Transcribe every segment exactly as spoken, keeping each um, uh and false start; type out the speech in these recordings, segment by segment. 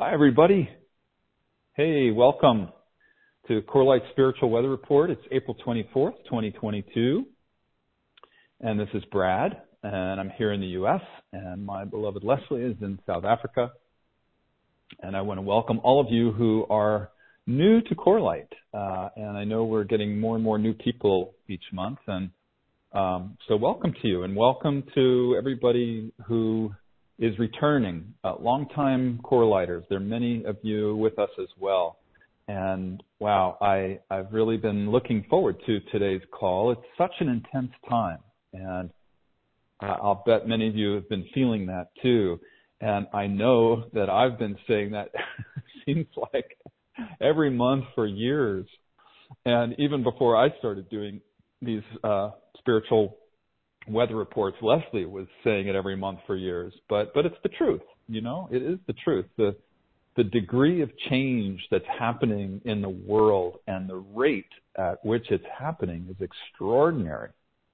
Hi, everybody. Hey, welcome to Corelight Spiritual Weather Report. It's April twenty-fourth, twenty twenty-two, and this is Brad, and I'm here in the U S, and my beloved Leslie is in South Africa, and I want to welcome all of you who are new to Corelight, uh, and I know we're getting more and more new people each month, and um, so welcome to you, and welcome to everybody who is returning, uh, longtime Corelighters. There are many of you with us as well. And wow, I, I've really been looking forward to today's call. It's such an intense time. And uh, I'll bet many of you have been feeling that too. And I know that I've been saying that seems like every month for years. And even before I started doing these uh, spiritual weather reports, Leslie was saying it every month for years, but but it's the truth, you know, it is the truth. The the degree of change that's happening in the world and the rate at which it's happening is extraordinary.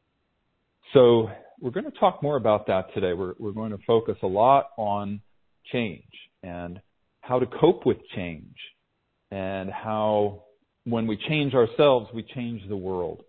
So we're going to talk more about that today. We're we're going to focus a lot on change and how to cope with change and how when we change ourselves, we change the world.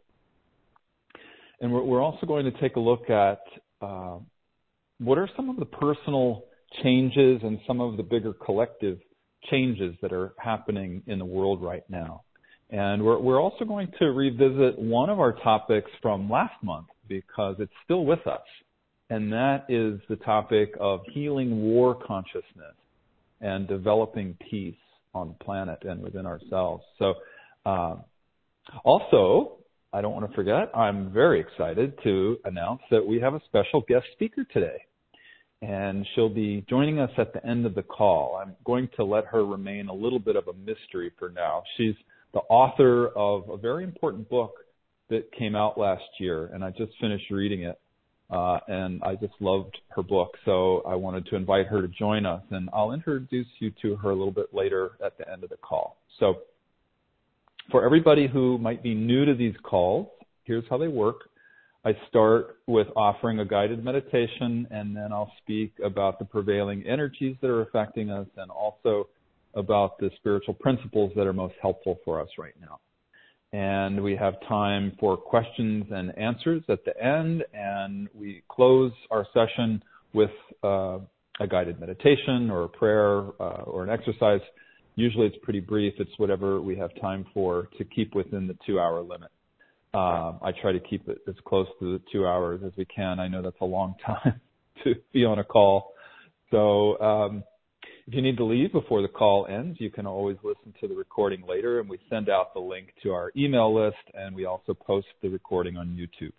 And we're, we're also going to take a look at uh, what are some of the personal changes and some of the bigger collective changes that are happening in the world right now. And we're, we're also going to revisit one of our topics from last month because it's still with us. And that is the topic of healing war consciousness and developing peace on the planet and within ourselves. So uh, also, I don't want to forget, I'm very excited to announce that we have a special guest speaker today. And she'll be joining us at the end of the call. I'm going to let her remain a little bit of a mystery for now. She's the author of a very important book that came out last year, and I just finished reading it. Uh, and I just loved her book, so I wanted to invite her to join us. And I'll introduce you to her a little bit later at the end of the call. So, for everybody who might be new to these calls, here's how they work. I start with offering a guided meditation, and then I'll speak about the prevailing energies that are affecting us and also about the spiritual principles that are most helpful for us right now. And we have time for questions and answers at the end, and we close our session with uh, a guided meditation or a prayer uh, or an exercise. Usually it's pretty brief. It's whatever we have time for to keep within the two-hour limit. Um, I try to keep it as close to the two hours as we can. I know that's a long time to be on a call. So um, if you need to leave before the call ends, you can always listen to the recording later, and we send out the link to our email list, and we also post the recording on YouTube.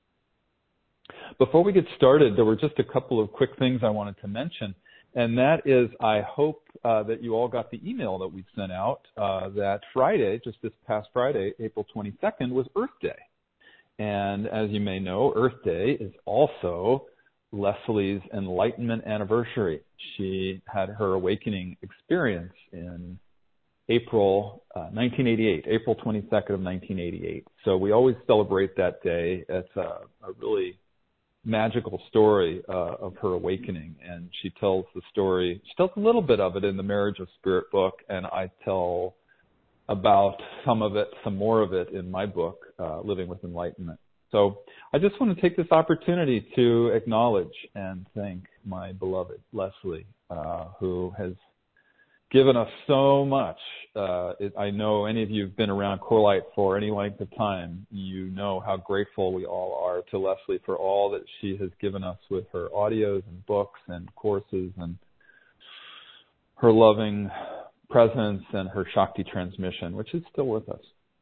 Before we get started, there were just a couple of quick things I wanted to mention. And that is, I hope uh, that you all got the email that we sent out uh, that Friday, just this past Friday, April twenty-second, was Earth Day. And as you may know, Earth Day is also Leslie's enlightenment anniversary. She had her awakening experience in April uh, nineteen eighty-eight, April twenty-second of nineteen eighty-eight. So we always celebrate that day. It's a, a really magical story uh, of her awakening, and she tells the story, she tells a little bit of it in the Marriage of Spirit book, and I tell about some of it, some more of it in my book, uh, Living with Enlightenment. So I just want to take this opportunity to acknowledge and thank my beloved Leslie, uh, who has given us so much. Uh, it, I know any of you who've been around Corelight for any length of time, you know how grateful we all are to Leslie for all that she has given us with her audios and books and courses and her loving presence and her Shakti transmission, which is still with us.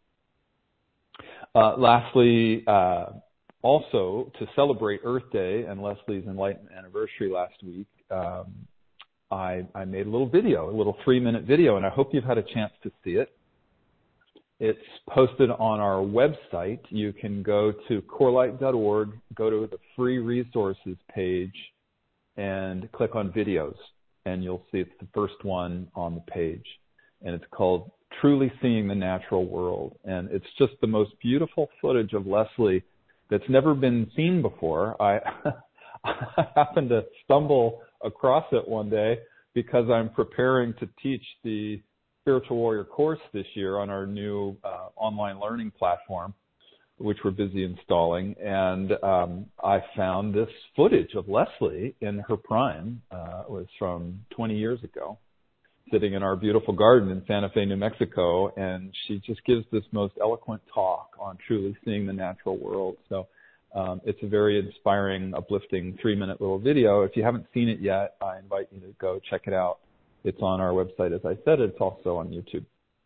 Uh, lastly, uh, also to celebrate Earth Day and Leslie's Enlightenment anniversary last week, um, I, I made a little video, a little three-minute video, and I hope you've had a chance to see it. It's posted on our website. You can go to corelight dot org, go to the free resources page, and click on videos, and you'll see it's the first one on the page. And it's called Truly Seeing the Natural World. And it's just the most beautiful footage of Leslie that's never been seen before. I, I happened to stumble across it one day because I'm preparing to teach the Spiritual Warrior course this year on our new uh, online learning platform, which we're busy installing. And um, I found this footage of Leslie in her prime. Uh, it was from twenty years ago, sitting in our beautiful garden in Santa Fe, New Mexico. And she just gives this most eloquent talk on truly seeing the natural world. So um, it's a very inspiring, uplifting three-minute little video. If you haven't seen it yet, I invite you to go check it out. It's on our website, as I said. It's also on YouTube.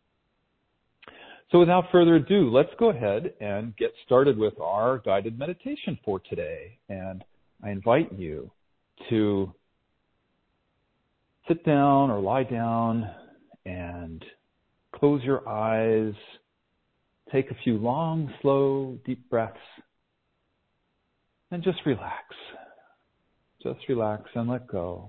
So without further ado, let's go ahead and get started with our guided meditation for today. And I invite you to sit down or lie down and close your eyes. Take a few long, slow, deep breaths and just relax. Just relax and let go.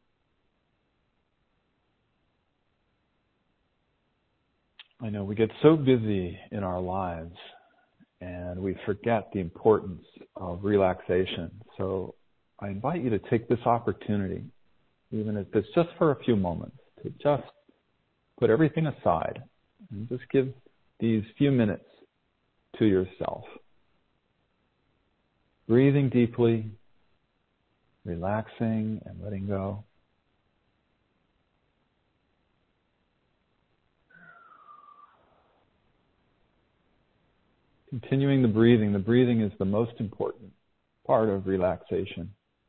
I know we get so busy in our lives and we forget the importance of relaxation. So I invite you to take this opportunity, even if it's just for a few moments, to just put everything aside and just give these few minutes to yourself. Breathing deeply, relaxing and letting go. Continuing the breathing. The breathing is the most important part of relaxation.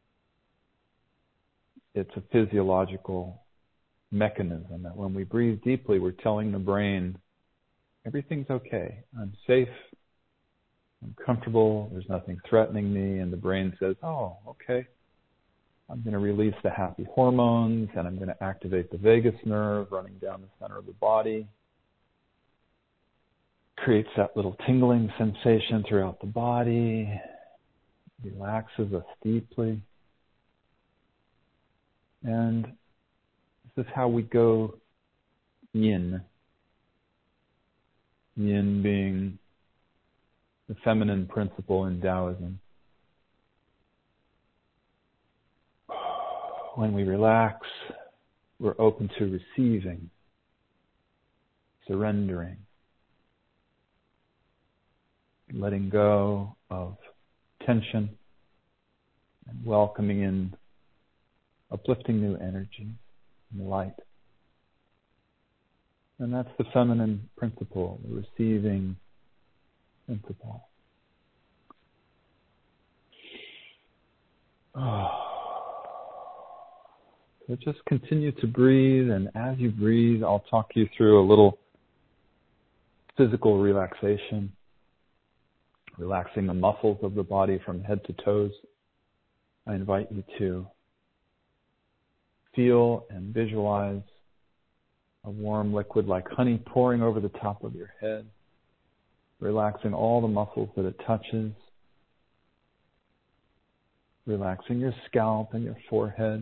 It's a physiological mechanism that when we breathe deeply, we're telling the brain, everything's okay. I'm safe. I'm comfortable. There's nothing threatening me. And the brain says, oh, okay. I'm going to release the happy hormones and I'm going to activate the vagus nerve running down the center of the body. Creates that little tingling sensation throughout the body, relaxes us deeply. And this is how we go yin. Yin being the feminine principle in Taoism. When we relax, we're open to receiving, surrendering, letting go of tension and welcoming in uplifting new energy and light. And that's the feminine principle, the receiving principle. Oh. So just continue to breathe, and as you breathe, I'll talk you through a little physical relaxation. Relaxing the muscles of the body from head to toes. I invite you to feel and visualize a warm liquid like honey pouring over the top of your head, relaxing all the muscles that it touches, relaxing your scalp and your forehead.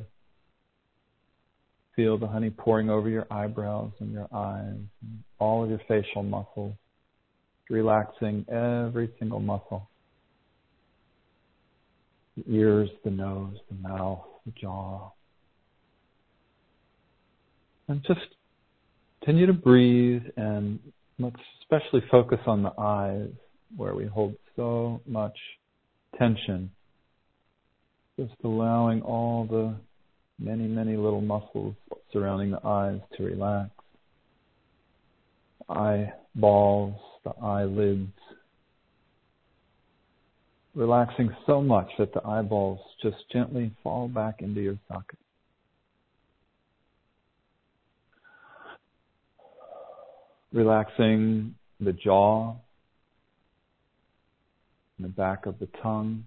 Feel the honey pouring over your eyebrows and your eyes, and all of your facial muscles. Relaxing every single muscle. The ears, the nose, the mouth, the jaw. And just continue to breathe, and let's especially focus on the eyes where we hold so much tension. Just allowing all the many, many little muscles surrounding the eyes to relax. Eyeballs, the eyelids, relaxing so much that the eyeballs just gently fall back into your socket. Relaxing the jaw, and the back of the tongue,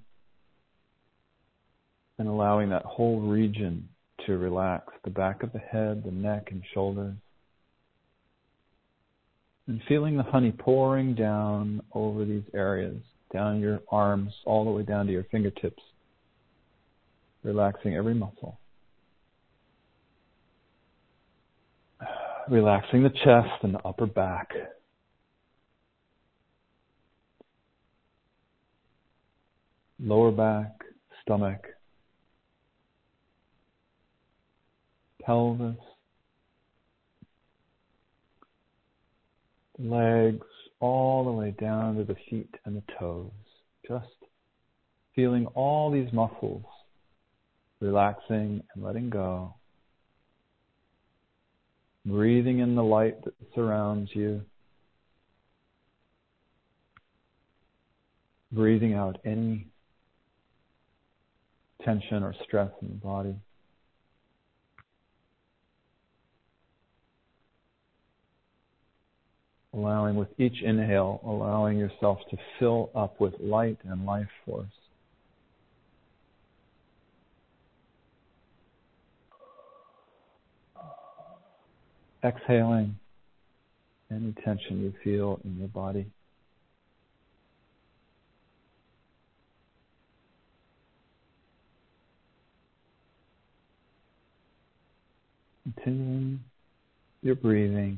and allowing that whole region to relax, the back of the head, the neck and shoulders. And feeling the honey pouring down over these areas, down your arms, all the way down to your fingertips. Relaxing every muscle. Relaxing the chest and the upper back. Lower back, stomach, pelvis, the legs, all the way down to the feet and the toes. Just feeling all these muscles relaxing and letting go. Breathing in the light that surrounds you. Breathing out any tension or stress in the body. Allowing with each inhale, allowing yourself to fill up with light and life force. Exhaling any tension you feel in your body. Continuing your breathing,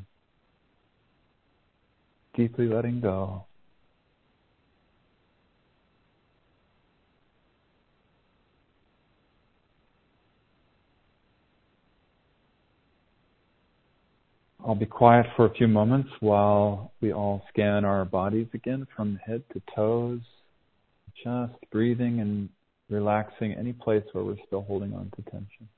deeply letting go. I'll be quiet for a few moments while we all scan our bodies again from head to toes, just breathing and relaxing any place where we're still holding on to tension.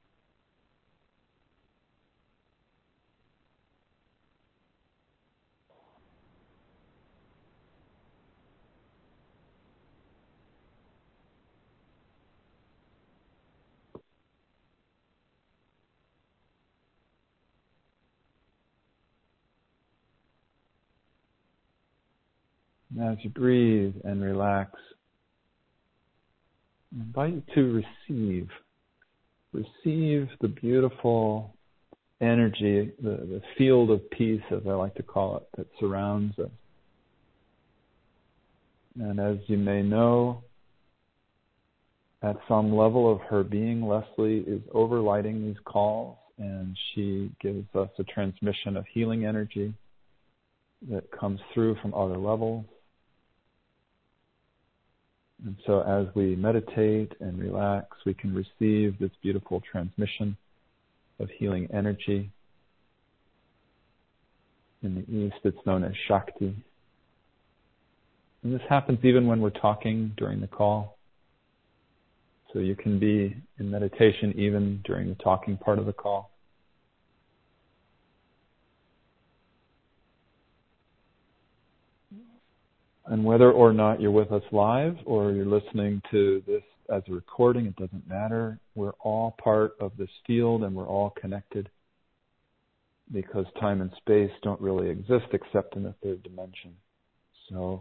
And as you breathe and relax, I invite you to receive. Receive the beautiful energy, the, the field of peace, as I like to call it, that surrounds us. And as you may know, at some level of her being, Leslie is overlighting these calls, and she gives us a transmission of healing energy that comes through from other levels. And so as we meditate and relax, we can receive this beautiful transmission of healing energy. In the East, it's known as Shakti. And this happens even when we're talking during the call. So you can be in meditation even during the talking part of the call. And whether or not you're with us live or you're listening to this as a recording, it doesn't matter. We're all part of this field and we're all connected because time and space don't really exist except in the third dimension. So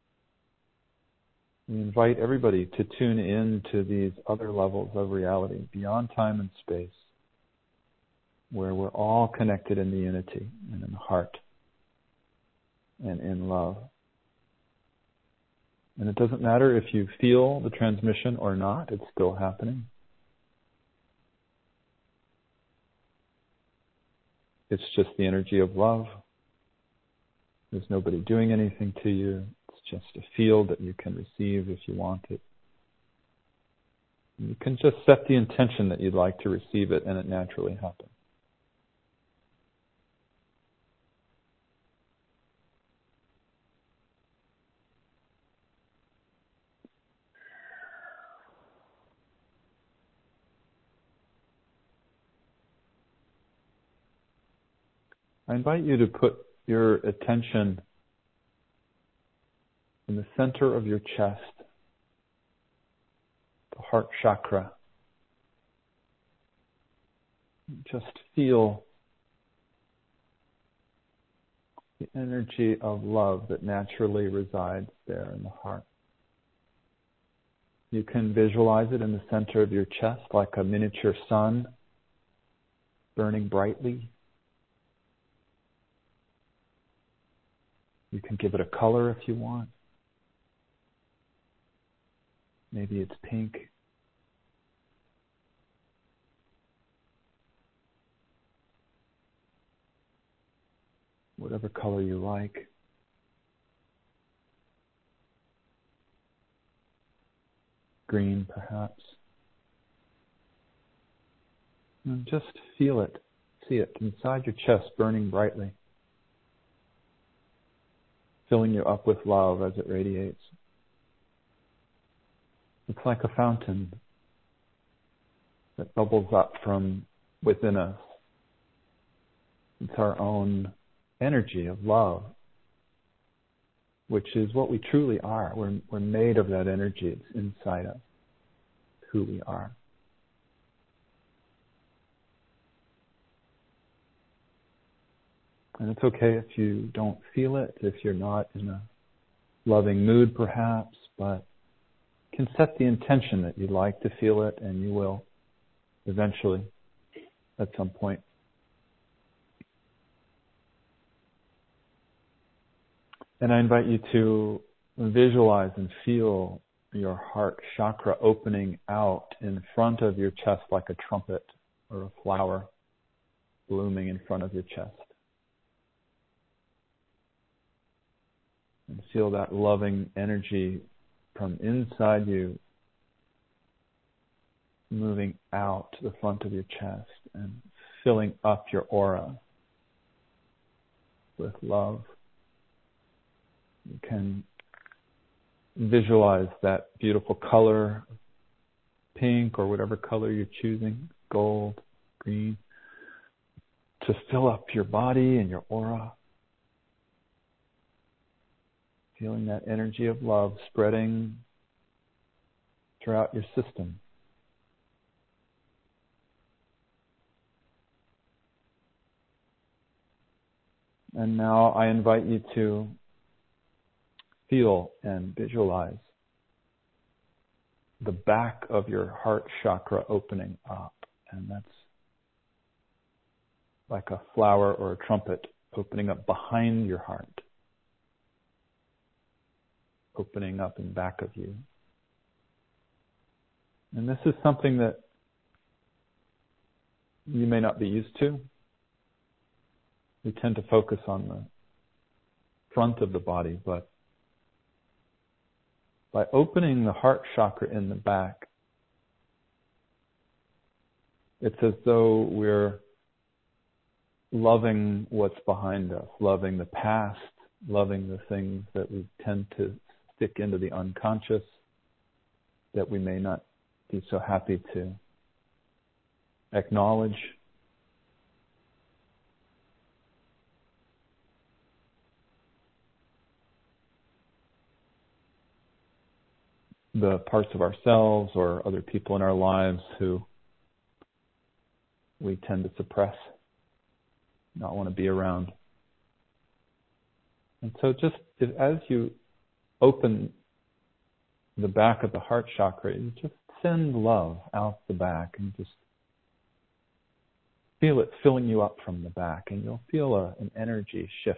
we invite everybody to tune in to these other levels of reality beyond time and space, where we're all connected in the unity and in the heart and in love. And it doesn't matter if you feel the transmission or not, it's still happening. It's just the energy of love. There's nobody doing anything to you. It's just a field that you can receive if you want it. And you can just set the intention that you'd like to receive it, and it naturally happens. I invite you to put your attention in the center of your chest, the heart chakra. Just feel the energy of love that naturally resides there in the heart. You can visualize it in the center of your chest like a miniature sun burning brightly. You can give it a color if you want. Maybe it's pink. Whatever color you like. Green, perhaps. And just feel it, see it inside your chest burning brightly, filling you up with love as it radiates. It's like a fountain that bubbles up from within us. It's our own energy of love, which is what we truly are. We're, we're made of that energy. It's inside us, who we are. And it's okay if you don't feel it, if you're not in a loving mood perhaps, but you can set the intention that you'd like to feel it, and you will eventually at some point. And I invite you to visualize and feel your heart chakra opening out in front of your chest like a trumpet or a flower blooming in front of your chest. And feel that loving energy from inside you moving out to the front of your chest and filling up your aura with love. You can visualize that beautiful color, pink or whatever color you're choosing, gold, green, to fill up your body and your aura. Feeling that energy of love spreading throughout your system. And now I invite you to feel and visualize the back of your heart chakra opening up. And that's like a flower or a trumpet opening up behind your heart. Opening up in back of you. And this is something that you may not be used to. We tend to focus on the front of the body, but by opening the heart chakra in the back, it's as though we're loving what's behind us, loving the past, loving the things that we tend to stick into the unconscious that we may not be so happy to acknowledge. The parts of ourselves or other people in our lives who we tend to suppress, not want to be around. And so just as you open the back of the heart chakra, you just send love out the back and just feel it filling you up from the back, and you'll feel a, an energy shift.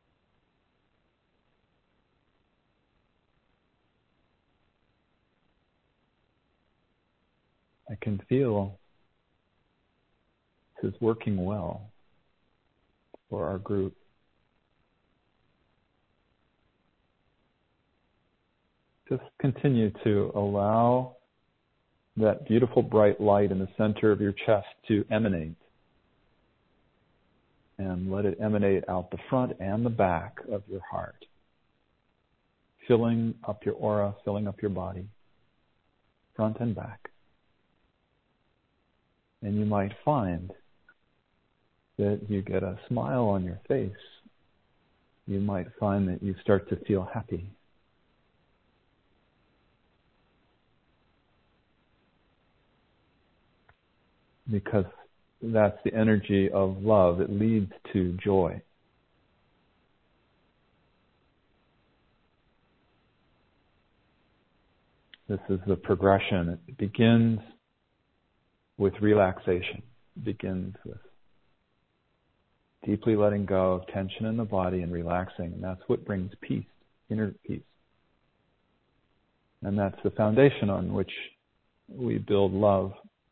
I can feel this is working well for our group. Just continue to allow that beautiful bright light in the center of your chest to emanate. And let it emanate out the front and the back of your heart, filling up your aura, filling up your body, front and back. And you might find that you get a smile on your face. You might find that you start to feel happy. Because that's the energy of love. It leads to joy. This is the progression. It begins with relaxation. It begins with deeply letting go of tension in the body and relaxing. And that's what brings peace, inner peace. And that's the foundation on which we build love.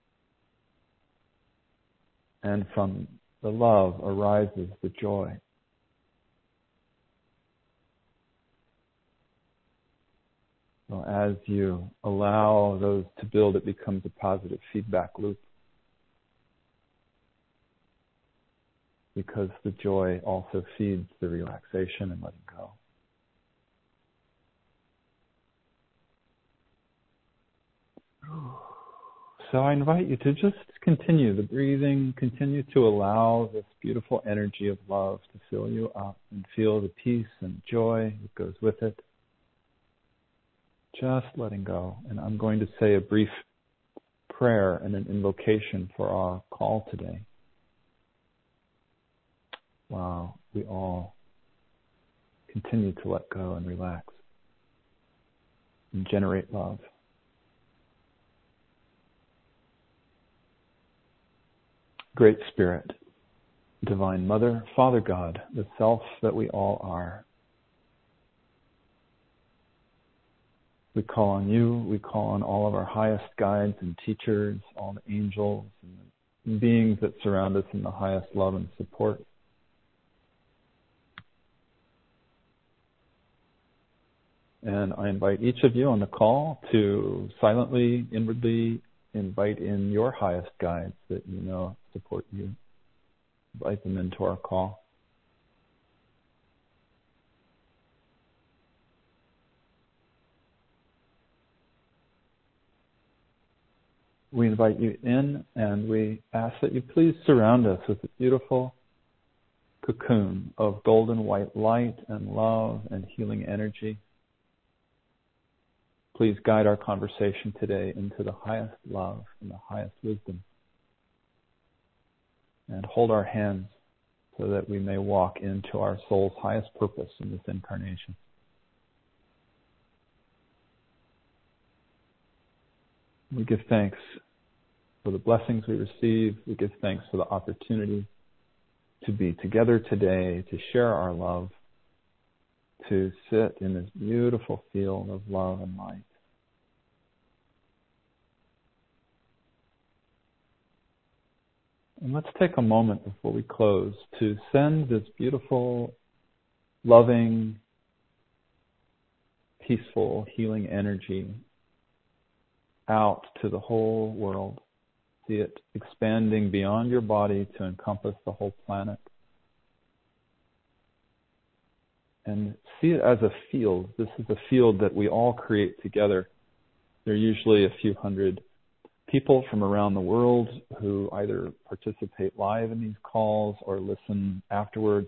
And from the love arises the joy. So as you allow those to build, it becomes a positive feedback loop. because the joy also feeds the relaxation and letting go. So I invite you to just continue the breathing, continue to allow this beautiful energy of love to fill you up and feel the peace and joy that goes with it. Just letting go. And I'm going to say a brief prayer and an invocation for our call today. While we all continue to let go and relax and generate love. Great Spirit, Divine Mother, Father God, the self that we all are. We call on you, we call on all of our highest guides and teachers, all the angels and the beings that surround us in the highest love and support. And I invite each of you on the call to silently, inwardly invite in your highest guides that you know support you. Invite them into our call. We invite you in and we ask that you please surround us with a beautiful cocoon of golden white light and love and healing energy. Please guide our conversation today into the highest love and the highest wisdom. And hold our hands so that we may walk into our soul's highest purpose in this incarnation. We give thanks for the blessings we receive. We give thanks for the opportunity to be together today, to share our love, to sit in this beautiful field of love and light. And let's take a moment before we close to send this beautiful, loving, peaceful, healing energy out to the whole world. See it expanding beyond your body to encompass the whole planet. And see it as a field. This is a field that we all create together. There are usually a few hundred people from around the world who either participate live in these calls or listen afterwards.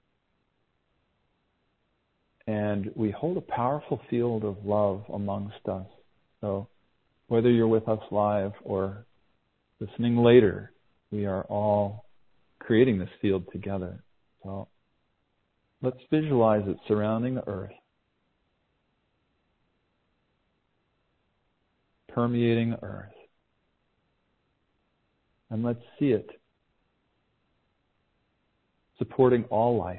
And we hold a powerful field of love amongst us. So whether you're with us live or listening later, we are all creating this field together. So let's visualize it surrounding the earth, permeating the earth. And let's see it supporting all life.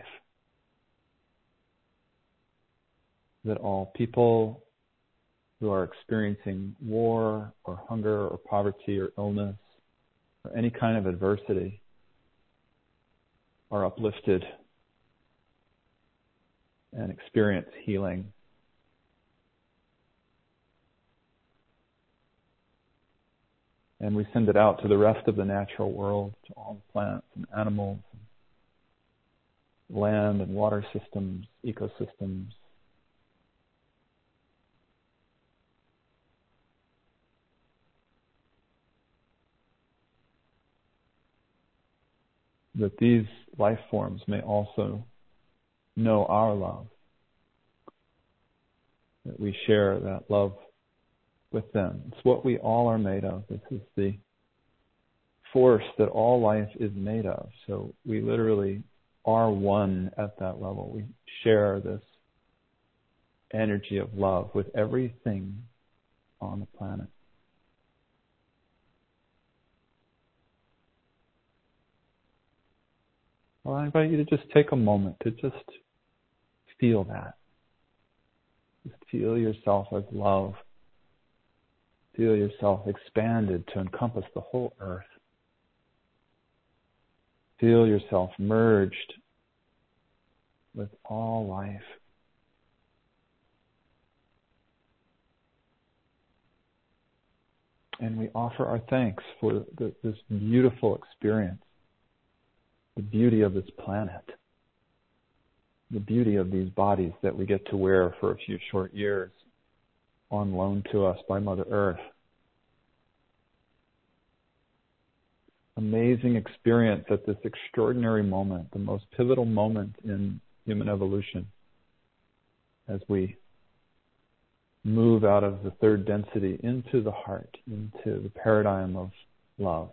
That all people who are experiencing war or hunger or poverty or illness or any kind of adversity are uplifted and experience healing. And we send it out to the rest of the natural world, to all the plants and animals, and land and water systems, ecosystems. That these life forms may also know our love. That we share that love with them. It's what we all are made of. This is the force that all life is made of. So we literally are one at that level. We share this energy of love with everything on the planet. Well, I invite you to just take a moment to just feel that. Just feel yourself as love. Feel yourself expanded to encompass the whole earth. Feel yourself merged with all life. And we offer our thanks for the, this beautiful experience the beauty of this planet, the beauty of these bodies that we get to wear for a few short years on loan to us by Mother Earth. Amazing experience at this extraordinary moment, the most pivotal moment in human evolution, as we move out of the third density into the heart, into the paradigm of love.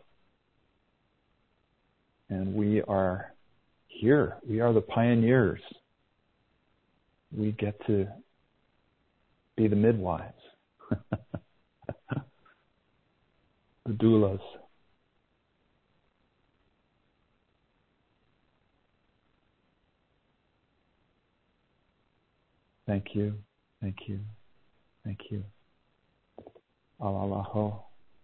And we are here. We are the pioneers. We get to be the midwives, the doulas. Thank you, thank you, thank you. Alalaho.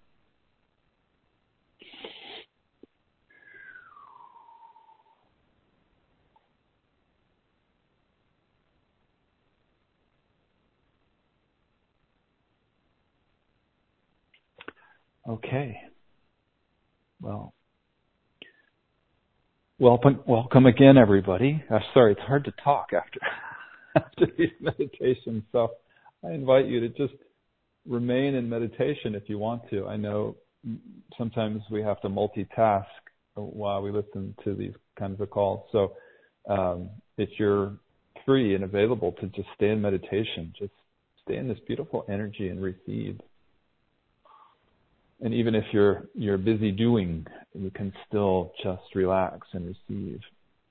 Okay. Well, welcome, welcome again, everybody. Uh, sorry, it's hard to talk after after these meditations, so I invite you to just remain in meditation if you want to. I know sometimes we have to multitask while we listen to these kinds of calls, so um, if you're free and available to just stay in meditation, just stay in this beautiful energy and receive. And even if you're you're busy doing, you can still just relax and receive.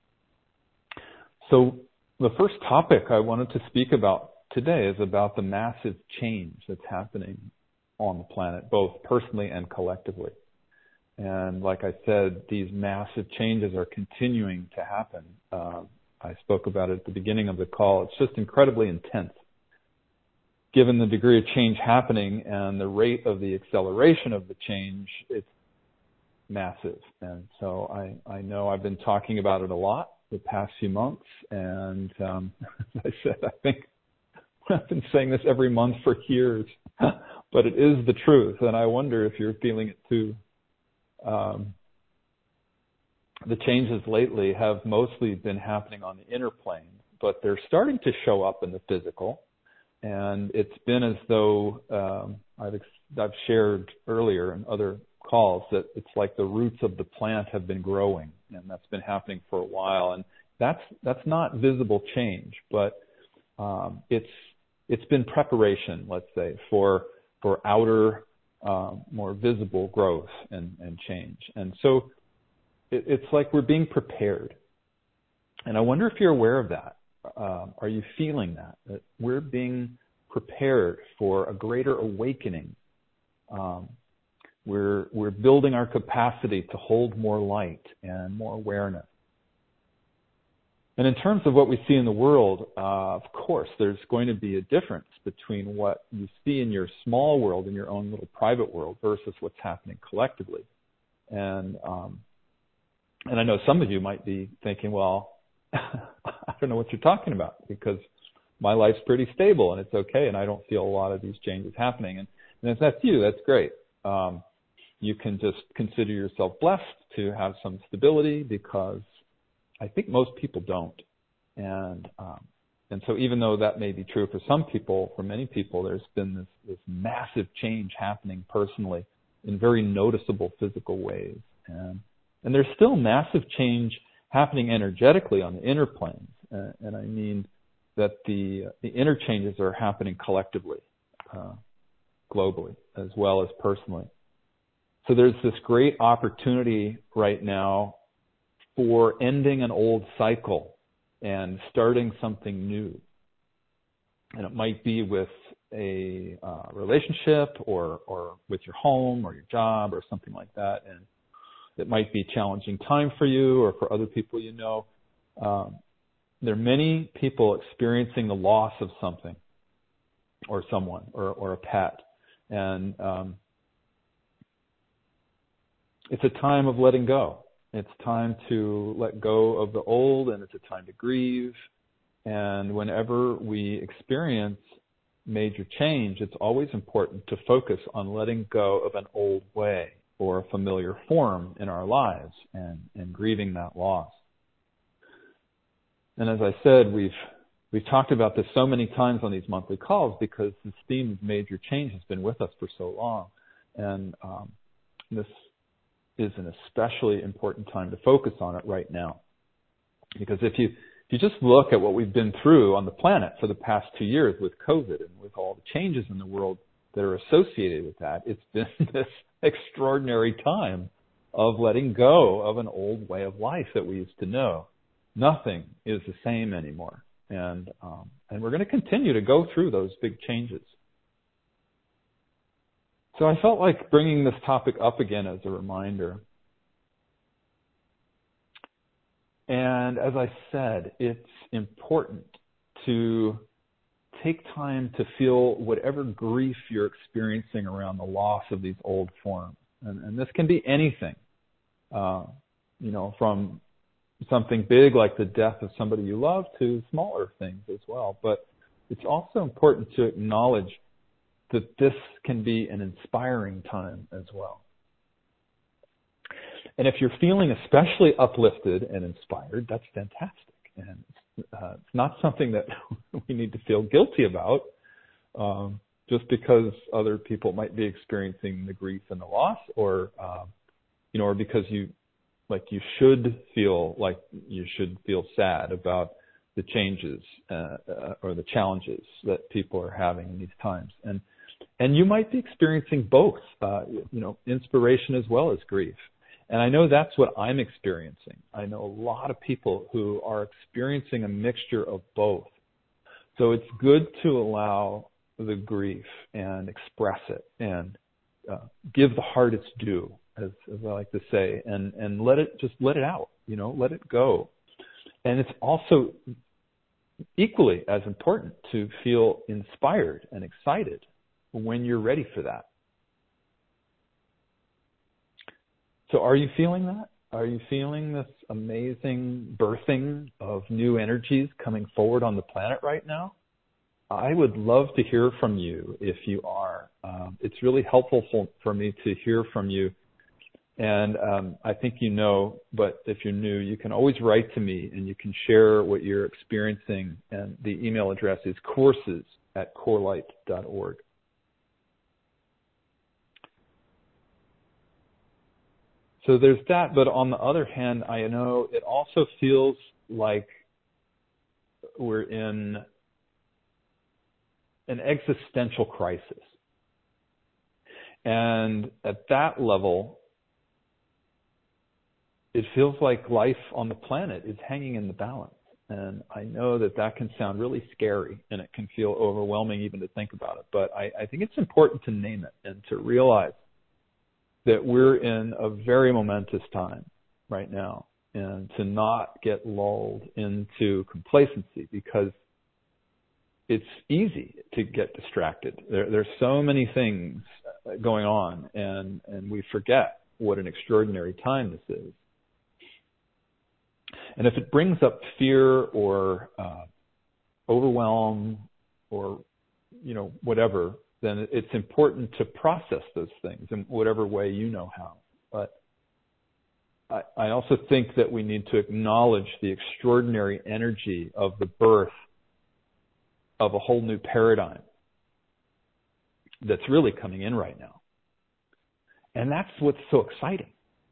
So the first topic I wanted to speak about today is about the massive change that's happening on the planet, both personally and collectively. And like I said, these massive changes are continuing to happen. Uh, I spoke about it at the beginning of the call. It's just incredibly intense. Given the degree of change happening and the rate of the acceleration of the change, it's massive. And so I, I know I've been talking about it a lot the past few months. And um, as I said, I think I've been saying this every month for years, but it is the truth. And I wonder if you're feeling it too. Um, the changes lately have mostly been happening on the inner plane, but they're starting to show up in the physical. And it's been as though um, I've ex- I've shared earlier in other calls that it's like the roots of the plant have been growing, and that's been happening for a while. And that's that's not visible change, but um, it's it's been preparation, let's say, for for outer, um, more visible growth and, and change. And so it, it's like we're being prepared. And I wonder if you're aware of that. Um, are you feeling that? That we're being prepared for a greater awakening. Um, we're we're building our capacity to hold more light and more awareness. And in terms of what we see in the world, uh, of course, there's going to be a difference between what you see in your small world, in your own little private world, versus what's happening collectively. And um, and I know some of you might be thinking, well, I don't know what you're talking about, because my life's pretty stable and it's okay, and I don't feel a lot of these changes happening. And, and if that's you, that's great. Um, you can just consider yourself blessed to have some stability, because I think most people don't. And um, and so even though that may be true for some people, for many people, there's been this, this massive change happening personally in very noticeable physical ways. And, and there's still massive change happening energetically on the inner planes, uh, and I mean that the the inner changes are happening collectively, uh, globally, as well as personally. So there's this great opportunity right now for ending an old cycle and starting something new. And it might be with a uh, relationship, or or with your home or your job or something like that. And it might be a challenging time for you or for other people you know. Um, there are many people experiencing the loss of something or someone or, or a pet. And um, it's a time of letting go. It's time to let go of the old, and it's a time to grieve. And whenever we experience major change, it's always important to focus on letting go of an old way. or a familiar form in our lives and, and grieving that loss. And as I said, we've we've talked about this so many times on these monthly calls because this theme of major change has been with us for so long. And um, this is an especially important time to focus on it right now. Because if you if you just look at what we've been through on the planet for the past two years with COVID and with all the changes in the world that are associated with that, it's been this extraordinary time of letting go of an old way of life that we used to know. Nothing is the same anymore. And um, and we're going to continue to go through those big changes. So I felt like bringing this topic up again as a reminder. And as I said, it's important to take time to feel whatever grief you're experiencing around the loss of these old forms. And, and this can be anything, uh, you know, from something big like the death of somebody you love to smaller things as well. But it's also important to acknowledge that this can be an inspiring time as well. And if you're feeling especially uplifted and inspired, that's fantastic. And uh, it's not something that we need to feel guilty about um, just because other people might be experiencing the grief and the loss, or uh, you know, or because you like you should feel like you should feel sad about the changes uh, uh, or the challenges that people are having in these times. And and you might be experiencing both, uh, you know, inspiration as well as grief. And I know that's what I'm experiencing. I know a lot of people who are experiencing a mixture of both. So it's good to allow the grief and express it and uh, give the heart its due, as, as I like to say, and, and let it, just let it out, you know, let it go. And it's also equally as important to feel inspired and excited when you're ready for that. So are you feeling that? Are you feeling this amazing birthing of new energies coming forward on the planet right now? I would love to hear from you if you are. Um, it's really helpful for, for me to hear from you. And um, I think you know, but if you're new, you can always write to me and you can share what you're experiencing. And the email address is courses at corelight dot org. So there's that, but on the other hand, I know it also feels like we're in an existential crisis. And at that level, it feels like life on the planet is hanging in the balance. And I know that that can sound really scary and it can feel overwhelming even to think about it. But I, I think it's important to name it and to realize that we're in a very momentous time right now, and to not get lulled into complacency, because it's easy to get distracted. There, there's so many things going on, and, and we forget what an extraordinary time this is. And if it brings up fear or uh, overwhelm or, you know, whatever, then it's important to process those things in whatever way you know how. But I, I also think that we need to acknowledge the extraordinary energy of the birth of a whole new paradigm that's really coming in right now. And that's what's so exciting.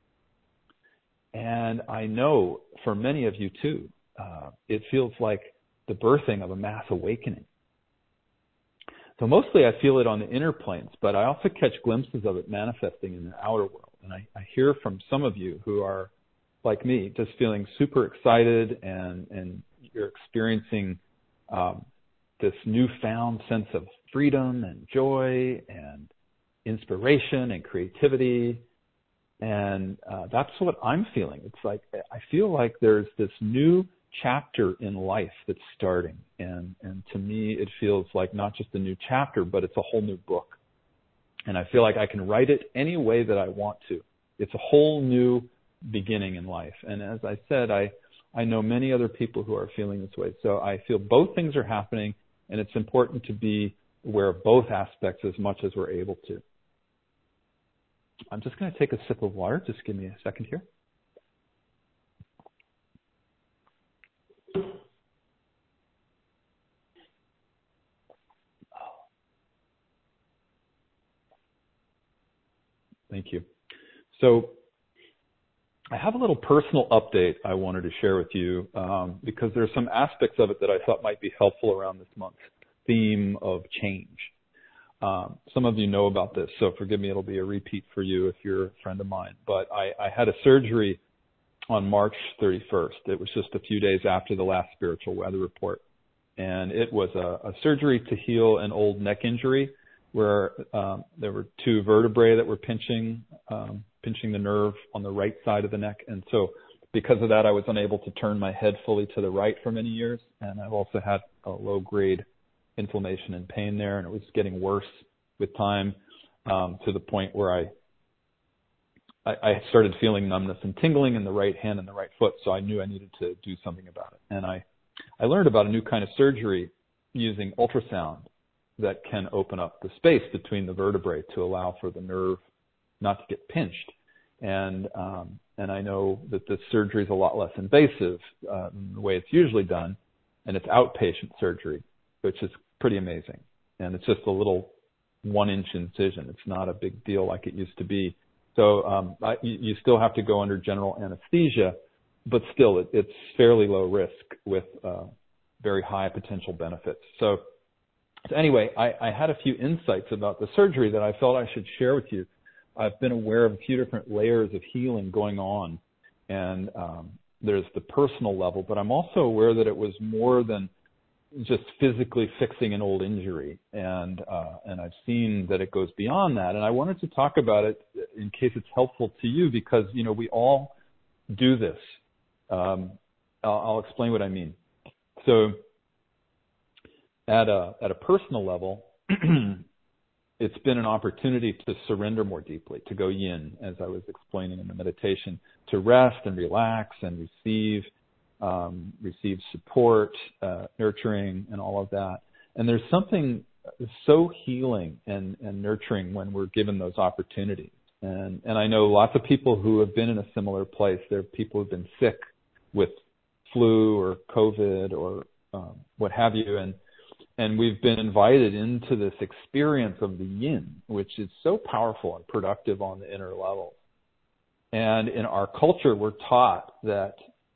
And I know for many of you too, uh, it feels like the birthing of a mass awakening. So mostly I feel it on the inner planes, but I also catch glimpses of it manifesting in the outer world. And I, I hear from some of you who are, like me, just feeling super excited, and, and you're experiencing um, this newfound sense of freedom and joy and inspiration and creativity. And uh, that's what I'm feeling. It's like I feel like there's this new chapter in life that's starting, and and to me it feels like not just a new chapter, but it's a whole new book, and I feel like I can write it any way that I want to. It's a whole new beginning in life. And as I said, I I know many other people who are feeling this way, so I feel both things are happening, and it's important to be aware of both aspects as much as we're able to. I'm just going to take a sip of water. Just give me a second here. Thank you. So I have a little personal update I wanted to share with you um, because there are some aspects of it that I thought might be helpful around this month's theme of change. Um, some of you know about this, so forgive me, it'll be a repeat for you if you're a friend of mine. But I, I had a surgery on March thirty-first. It was just a few days after the last spiritual weather report. And it was a, a surgery to heal an old neck injury where um, there were two vertebrae that were pinching, um, pinching the nerve on the right side of the neck. And so because of that, I was unable to turn my head fully to the right for many years. And I've also had a low-grade inflammation and pain there, and it was getting worse with time um, to the point where I, I I started feeling numbness and tingling in the right hand and the right foot, so I knew I needed to do something about it. And I, I learned about a new kind of surgery using ultrasound that can open up the space between the vertebrae to allow for the nerve not to get pinched. And um, and I know that this surgery is a lot less invasive uh, than the way it's usually done, and it's outpatient surgery, which is pretty amazing. And it's just a little one-inch incision. It's not a big deal like it used to be. So um, I, you, you still have to go under general anesthesia, but still it, it's fairly low risk with uh, very high potential benefits. So, so anyway, I, I had a few insights about the surgery that I felt I should share with you. I've been aware of a few different layers of healing going on, and um, there's the personal level, but I'm also aware that it was more than just physically fixing an old injury, and uh, and I've seen that it goes beyond that. And I wanted to talk about it in case it's helpful to you, because you know we all do this. Um, I'll, I'll explain what I mean. So, at a at a personal level, it's been an opportunity to surrender more deeply, to go yin, as I was explaining in the meditation, to rest and relax and receive. Um, receive support, uh, nurturing, and all of that. And there's something so healing and, and nurturing when we're given those opportunities. And, and I know lots of people who have been in a similar place. There are people who've been sick with flu or COVID or um, what have you, and and we've been invited into this experience of the yin, which is so powerful and productive on the inner level. And in our culture, we're taught that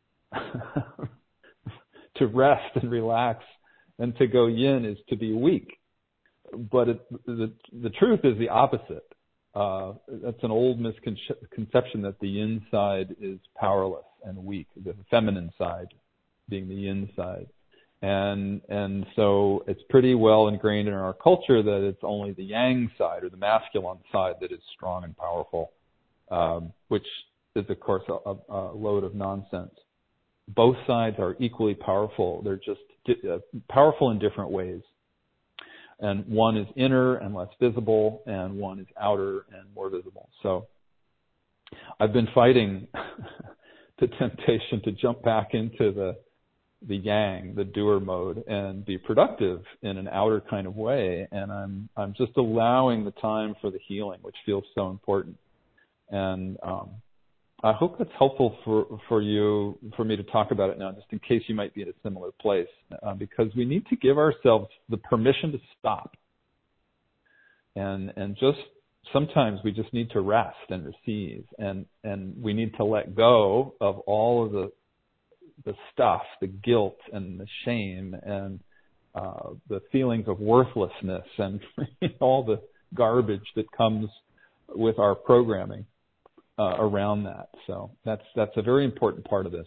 to rest and relax and to go yin is to be weak. But it, the, the truth is the opposite. Uh, that's an old misconception that the yin side is powerless and weak, the feminine side being the yin side. And, and so it's pretty well ingrained in our culture that it's only the yang side or the masculine side that is strong and powerful, um, which is, of course, a, a load of nonsense. Both sides are equally powerful. They're just uh, powerful in different ways. And one is inner and less visible, and one is outer and more visible. So I've been fighting the temptation to jump back into the the yang, the doer mode, and be productive in an outer kind of way. And I'm I'm just allowing the time for the healing, which feels so important. And um, I hope that's helpful for, for you, for me to talk about it now, just in case you might be in a similar place, uh, because we need to give ourselves the permission to stop. And, and just sometimes we just need to rest and receive, and, and we need to let go of all of the, the stuff, the guilt and the shame and uh, the feelings of worthlessness and all the garbage that comes with our programming. Uh, around that. So that's that's a very important part of this.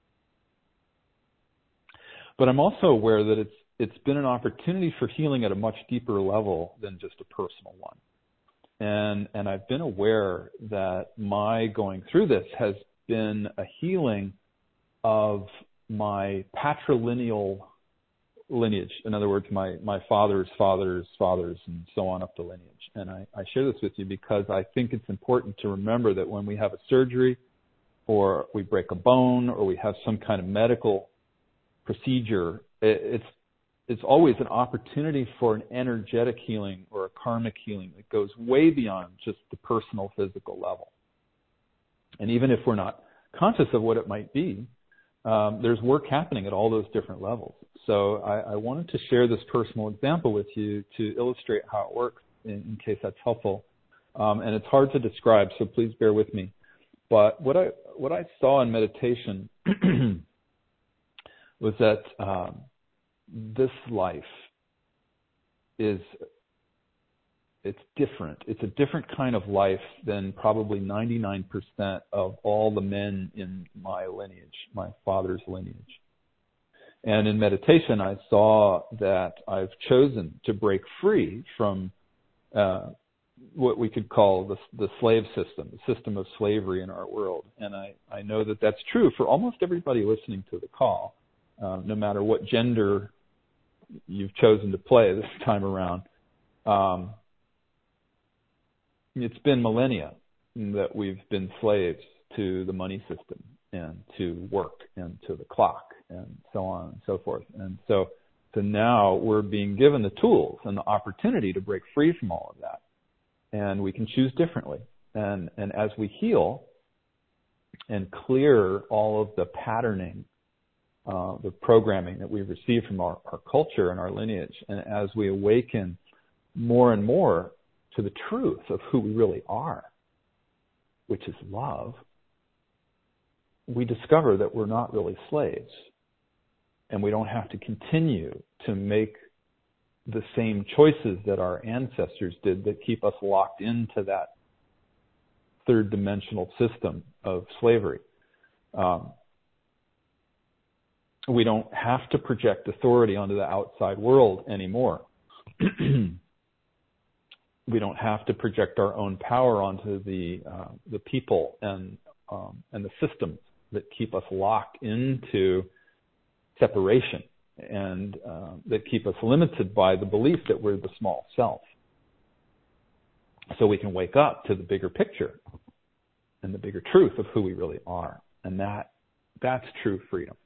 But I'm also aware that it's it's been an opportunity for healing at a much deeper level than just a personal one. And and I've been aware that my going through this has been a healing of my patrilineal lineage. In other words, my, my father's father's fathers and so on up the lineage. And I, I share this with you because I think it's important to remember that when we have a surgery or we break a bone or we have some kind of medical procedure, it, it's it's always an opportunity for an energetic healing or a karmic healing that goes way beyond just the personal physical level. And even if we're not conscious of what it might be, um, there's work happening at all those different levels. So I, I wanted to share this personal example with you to illustrate how it works in, in case that's helpful. Um, and it's hard to describe, so please bear with me. But what I what I saw in meditation was that um, this life is it's different. It's a different kind of life than probably ninety-nine percent of all the men in my lineage, my father's lineage. And in meditation, I saw that I've chosen to break free from uh, what we could call the, the slave system, the system of slavery in our world. And I, I know that that's true for almost everybody listening to the call, uh, no matter what gender you've chosen to play this time around. Um, it's been millennia that we've been slaves to the money system and to work and to the clock and so on and so forth. And so, so now we're being given the tools and the opportunity to break free from all of that. And we can choose differently. And, and as we heal and clear all of the patterning, uh, the programming that we've received from our, our culture and our lineage, and as we awaken more and more to the truth of who we really are, which is love, we discover that we're not really slaves. And we don't have to continue to make the same choices that our ancestors did that keep us locked into that third dimensional system of slavery. Um, we don't have to project authority onto the outside world anymore. We don't have to project our own power onto the uh, the people and um, and the systems that keep us locked into separation and uh, that keep us limited by the belief that we're the small self. So we can wake up to the bigger picture and the bigger truth of who we really are. And that that's true freedom.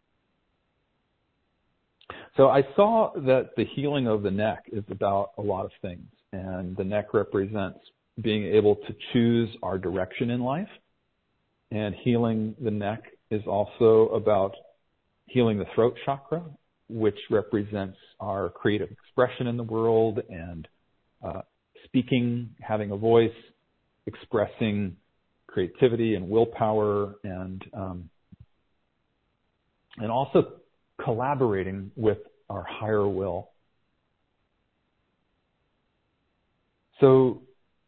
So I saw that the healing of the neck is about a lot of things. And the neck represents being able to choose our direction in life. And healing the neck is also about healing the throat chakra, which represents our creative expression in the world and uh, speaking, having a voice, expressing creativity and willpower, and um, and also collaborating with our higher will. So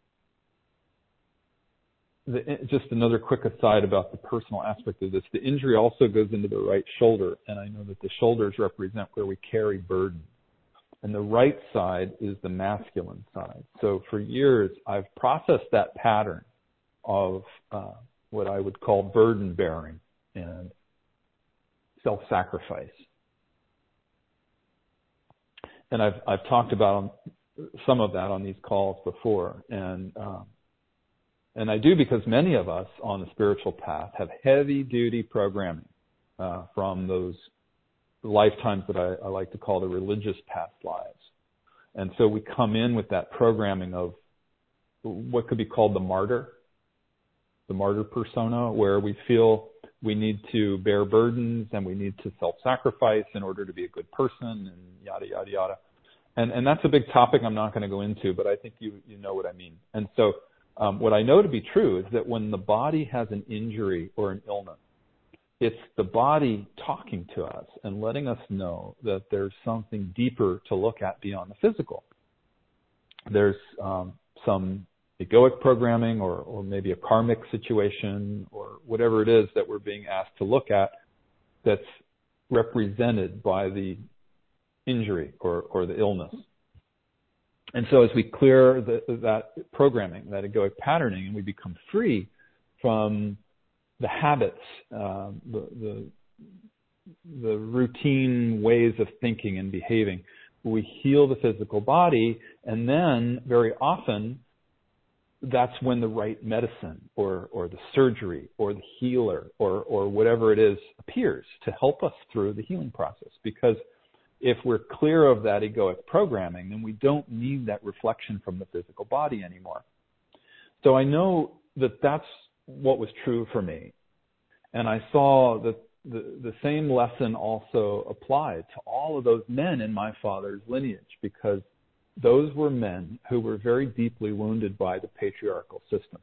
the, just another quick aside about the personal aspect of this. The injury also goes into the right shoulder, and I know that the shoulders represent where we carry burden. And the right side is the masculine side. So for years, I've processed that pattern of uh, what I would call burden bearing and self-sacrifice. And I've I've talked about some of that on these calls before, and um, and I do because many of us on the spiritual path have heavy-duty programming uh, from those lifetimes that I, I like to call the religious past lives. And so we come in with that programming of what could be called the martyr, the martyr persona, where we feel we need to bear burdens and we need to self-sacrifice in order to be a good person and yada, yada, yada. And, and that's a big topic I'm not going to go into, but I think you, you know what I mean. And so um, what I know to be true is that when the body has an injury or an illness, it's the body talking to us and letting us know that there's something deeper to look at beyond the physical. There's um, some egoic programming or, or maybe a karmic situation or whatever it is that we're being asked to look at that's represented by the injury or, or the illness. And so as we clear the, that programming, that egoic patterning, and we become free from the habits, uh, the, the the routine ways of thinking and behaving, we heal the physical body, and then very often that's when the right medicine or, or the surgery or the healer or, or whatever it is appears to help us through the healing process. Because if we're clear of that egoic programming, then we don't need that reflection from the physical body anymore. So I know that that's what was true for me. And I saw that the, the same lesson also applied to all of those men in my father's lineage, because those were men who were very deeply wounded by the patriarchal system.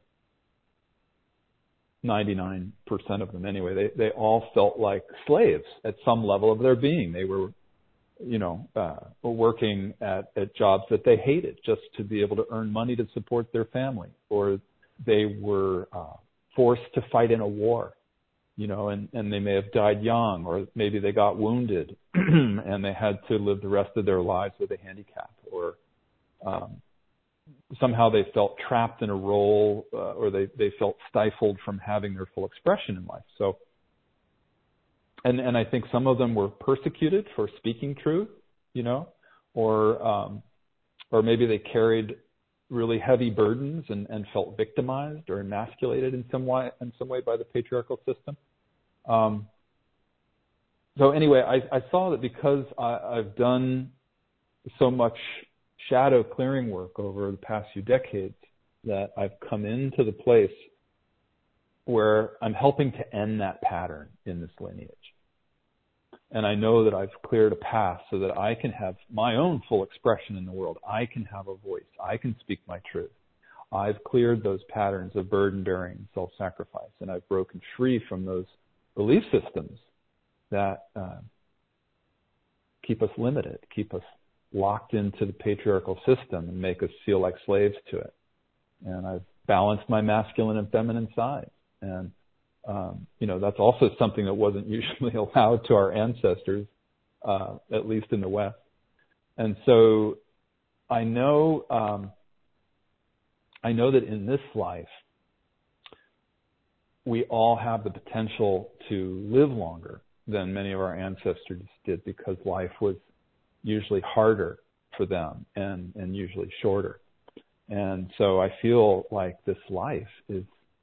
ninety-nine percent of them anyway. They they all felt like slaves at some level of their being. They were, you know, uh, working at, at jobs that they hated just to be able to earn money to support their family, or they were uh, forced to fight in a war, you know, and, and they may have died young, or maybe they got wounded and they had to live the rest of their lives with a handicap, or um, somehow they felt trapped in a role, uh, or they, they felt stifled from having their full expression in life. So, and, and I think some of them were persecuted for speaking truth, you know, or, um, or maybe they carried really heavy burdens and, and felt victimized or emasculated in some way, in some way by the patriarchal system. Um, so anyway, I, I saw that because I, I've done so much shadow clearing work over the past few decades, that I've come into the place where I'm helping to end that pattern in this lineage. And I know that I've cleared a path so that I can have my own full expression in the world. I can have a voice. I can speak my truth. I've cleared those patterns of burden bearing and self-sacrifice, and I've broken free from those belief systems that uh, keep us limited, keep us locked into the patriarchal system and make us feel like slaves to it. And I've balanced my masculine and feminine sides. And, um, you know, that's also something that wasn't usually allowed to our ancestors, uh, at least in the West. And so I know, um, I know that in this life, we all have the potential to live longer than many of our ancestors did, because life was usually harder for them and, and usually shorter. And so I feel like this life is,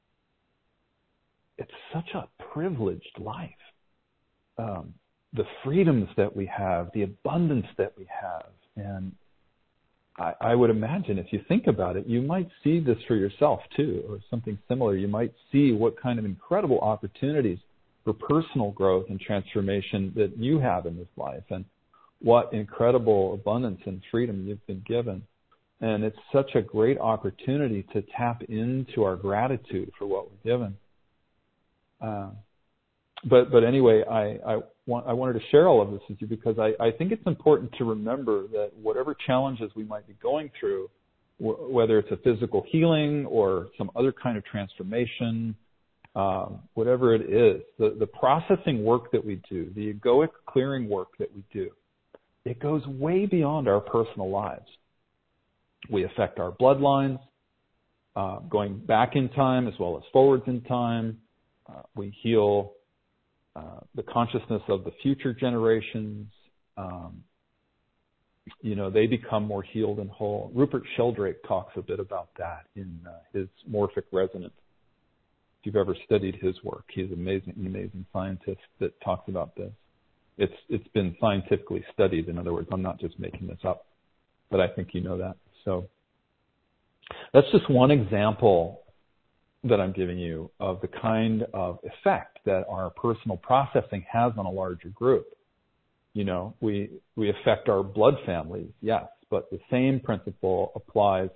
it's such a privileged life. Um, the freedoms that we have, the abundance that we have. And I, I would imagine if you think about it, you might see this for yourself too, or something similar. You might see what kind of incredible opportunities for personal growth and transformation that you have in this life, and what incredible abundance and freedom you've been given. And it's such a great opportunity to tap into our gratitude for what we're given. Uh, but but anyway, I, I, want, I wanted to share all of this with you because I, I think it's important to remember that whatever challenges we might be going through, w- whether it's a physical healing or some other kind of transformation, um, whatever it is, the, the processing work that we do, the egoic clearing work that we do, it goes way beyond our personal lives. We affect our bloodlines, uh, going back in time as well as forwards in time. Uh, we heal uh, the consciousness of the future generations. Um, you know, they become more healed and whole. Rupert Sheldrake talks a bit about that in uh, his Morphic Resonance. If you've ever studied his work, he's an amazing, amazing scientist that talks about this. It's it's been scientifically studied. In other words, I'm not just making this up, but I think you know that. So that's just one example that I'm giving you of the kind of effect that our personal processing has on a larger group. You know, we we affect our blood families, yes, but the same principle applies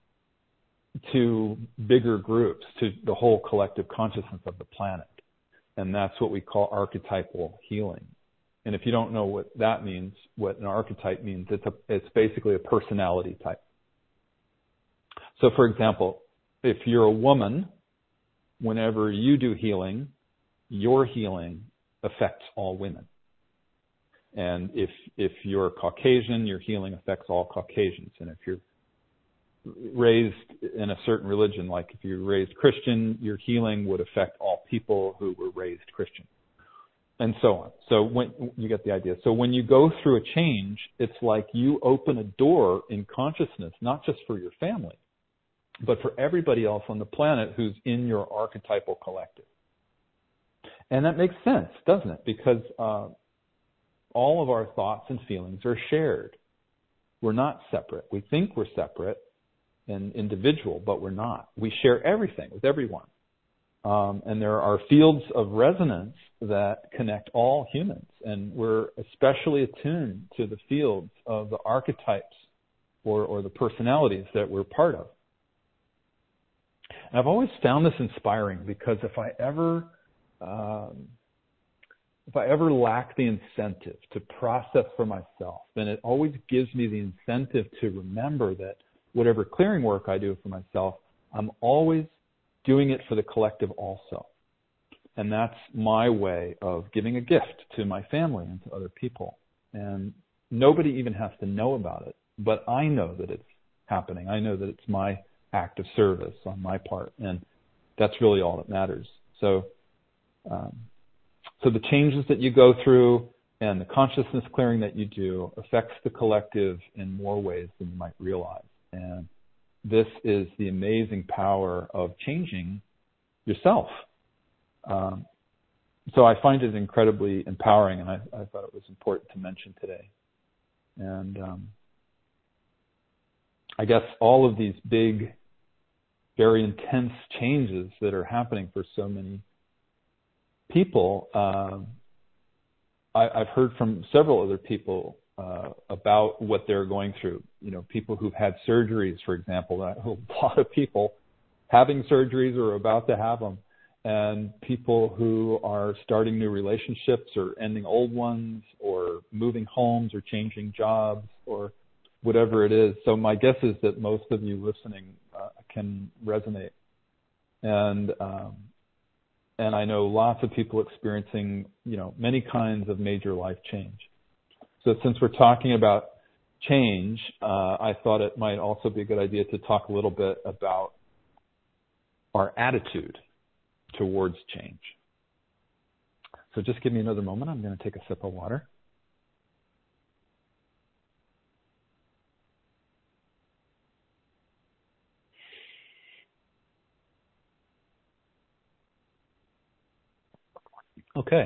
to bigger groups, to the whole collective consciousness of the planet. And that's what we call archetypal healing. And if you don't know what that means, what an archetype means, it's a, it's basically a personality type. So for example, if you're a woman, whenever you do healing, your healing affects all women. And if if you're Caucasian, your healing affects all Caucasians. And if you're raised in a certain religion, like if you're raised Christian, your healing would affect all people who were raised Christian. And so on. So when you get the idea. So when you go through a change, it's like you open a door in consciousness, not just for your family, but for everybody else on the planet who's in your archetypal collective. And that makes sense, doesn't it? Because uh, all of our thoughts and feelings are shared. We're not separate. We think we're separate and individual, but we're not. We share everything with everyone. Um, and there are fields of resonance that connect all humans. And we're especially attuned to the fields of the archetypes or, or the personalities that we're part of. And I've always found this inspiring because if I ever, um, if I ever lack the incentive to process for myself, then it always gives me the incentive to remember that whatever clearing work I do for myself, I'm always doing it for the collective also. And that's my way of giving a gift to my family and to other people. And nobody even has to know about it, but I know that it's happening. I know that it's my act of service on my part, and that's really all that matters. So, um, so the changes that you go through and the consciousness clearing that you do affects the collective in more ways than you might realize. And this is the amazing power of changing yourself. Um, so I find it incredibly empowering, and I, I thought it was important to mention today. And um, I guess all of these big, very intense changes that are happening for so many people, um, I, I've heard from several other people uh, about what they're going through. You know, people who've had surgeries, for example. A lot of people having surgeries or about to have them, and people who are starting new relationships or ending old ones or moving homes or changing jobs or whatever it is. So my guess is that most of you listening uh, can resonate. And um, and I know lots of people experiencing, you know, many kinds of major life change. So since we're talking about change, uh, I thought it might also be a good idea to talk a little bit about our attitude towards change. So just give me another moment. I'm going to take a sip of water. Okay.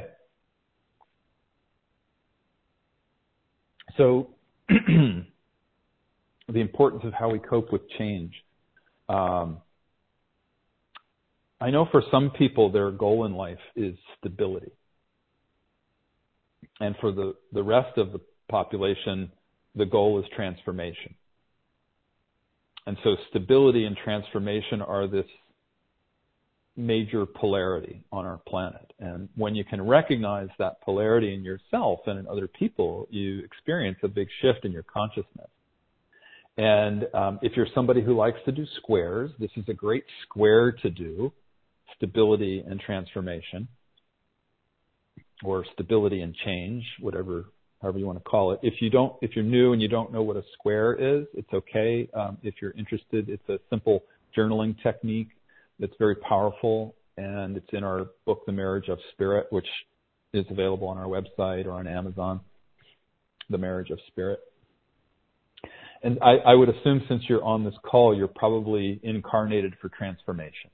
So the importance of how we cope with change. Um, I know for some people their goal in life is stability. And for the, the rest of the population, the goal is transformation. And so stability and transformation are this major polarity on our planet. And when you can recognize that polarity in yourself and in other people, you experience a big shift in your consciousness. And um, if you're somebody who likes to do squares, this is a great square to do, stability and transformation, or stability and change, whatever, however you want to call it. If you don't, if you're new and you don't know what a square is, it's okay. Um, if you're interested, it's a simple journaling technique that's very powerful, and it's in our book, The Marriage of Spirit, which is available on our website or on Amazon, The Marriage of Spirit. And I, I would assume since you're on this call, you're probably incarnated for transformation.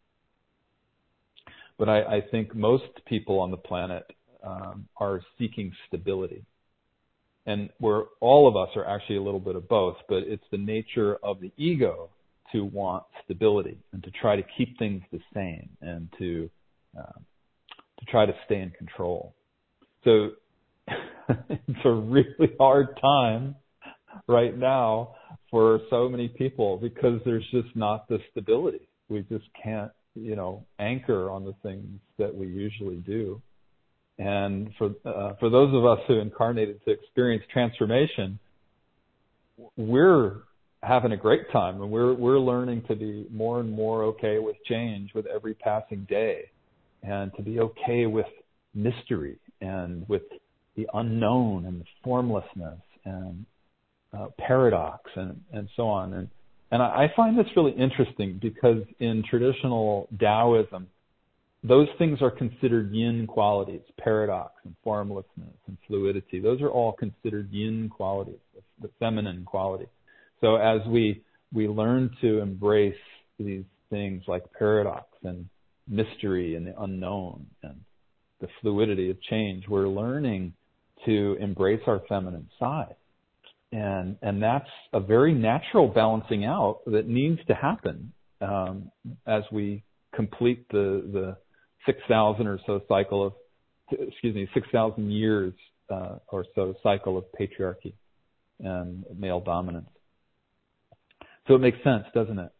But I, I think most people on the planet um, are seeking stability. And we're, all of us are actually a little bit of both, but it's the nature of the ego to want stability and to try to keep things the same and to uh, to try to stay in control. So it's a really hard time right now for so many people because there's just not the stability. We just can't, you know, anchor on the things that we usually do. And for uh, for those of us who incarnated to experience transformation, we're having a great time, and we're we're learning to be more and more okay with change with every passing day, and to be okay with mystery and with the unknown and the formlessness and uh, paradox and, and so on. And and I, I find this really interesting because in traditional Taoism, those things are considered yin qualities, paradox and formlessness and fluidity. Those are all considered yin qualities, the feminine quality. So as we we learn to embrace these things like paradox and mystery and the unknown and the fluidity of change, we're learning to embrace our feminine side. And and that's a very natural balancing out that needs to happen um, as we complete the the six thousand or so cycle of, excuse me, six thousand years uh, or so cycle of patriarchy and male dominance. So it makes sense, doesn't it?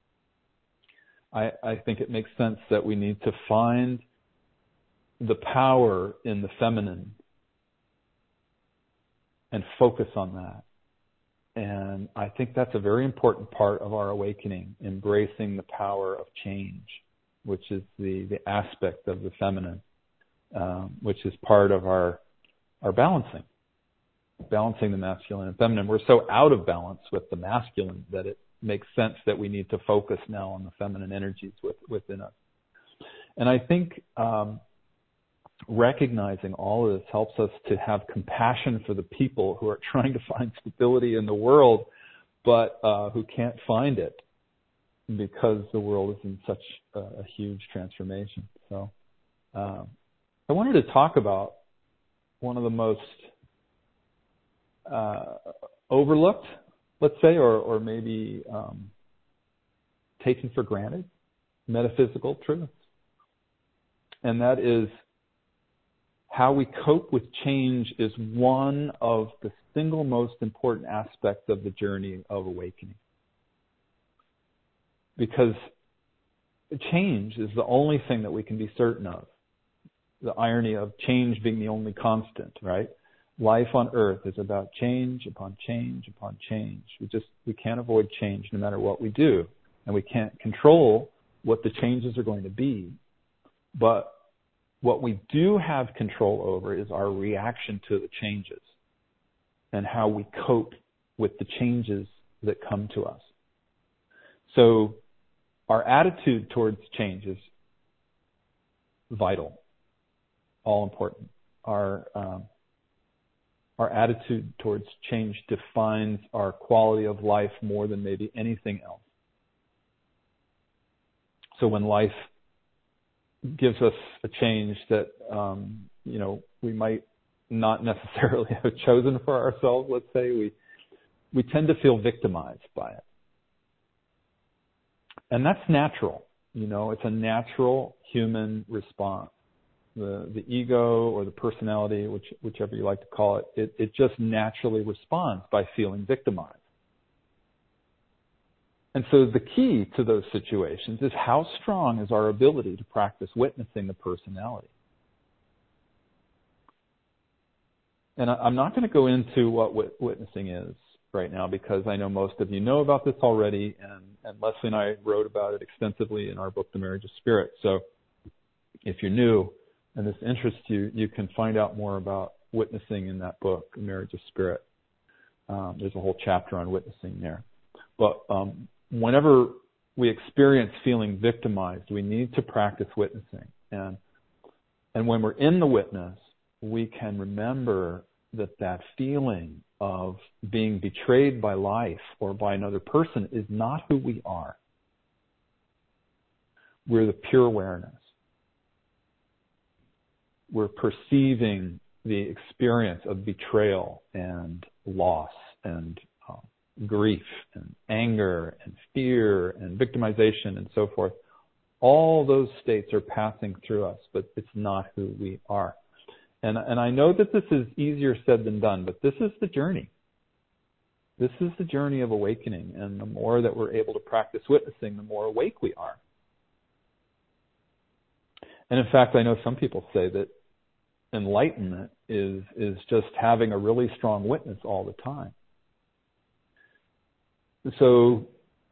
I, I think it makes sense that we need to find the power in the feminine and focus on that. And I think that's a very important part of our awakening, embracing the power of change, which is the, the aspect of the feminine, um, which is part of our our balancing, balancing the masculine and feminine. We're so out of balance with the masculine that it makes sense that we need to focus now on the feminine energies with, within us. And I think um, recognizing all of this helps us to have compassion for the people who are trying to find stability in the world, but uh, who can't find it because the world is in such a, a huge transformation. So um, I wanted to talk about one of the most uh, overlooked, let's say, or, or maybe um, taken for granted metaphysical truths. And that is how we cope with change is one of the single most important aspects of the journey of awakening. Because change is the only thing that we can be certain of. The irony of change being the only constant, right? Life on earth is about change upon change upon change. We just, we can't avoid change no matter what we do. And we can't control what the changes are going to be. But what we do have control over is our reaction to the changes and how we cope with the changes that come to us. So our attitude towards change is vital, all important. Our um, our attitude towards change defines our quality of life more than maybe anything else. So when life gives us a change that, um, you know, we might not necessarily have chosen for ourselves, let's say, we we tend to feel victimized by it. And that's natural. You know, it's a natural human response. The the ego or the personality, which, whichever you like to call it, it, it just naturally responds by feeling victimized. And so the key to those situations is how strong is our ability to practice witnessing the personality. And I'm not going to go into what witnessing is right now because I know most of you know about this already, and, and Leslie and I wrote about it extensively in our book, The Marriage of Spirit. So if you're new and this interests you, you can find out more about witnessing in that book, The Marriage of Spirit. Um, there's a whole chapter on witnessing there. But um, whenever we experience feeling victimized, we need to practice witnessing. And and when we're in the witness, we can remember that that feeling of being betrayed by life or by another person is not who we are. We're the pure awareness. We're perceiving the experience of betrayal and loss and uh, grief and anger and fear and victimization and so forth. All those states are passing through us, but it's not who we are. And, and I know that this is easier said than done, but this is the journey. This is the journey of awakening. And the more that we're able to practice witnessing, the more awake we are. And in fact, I know some people say that enlightenment is is just having a really strong witness all the time. So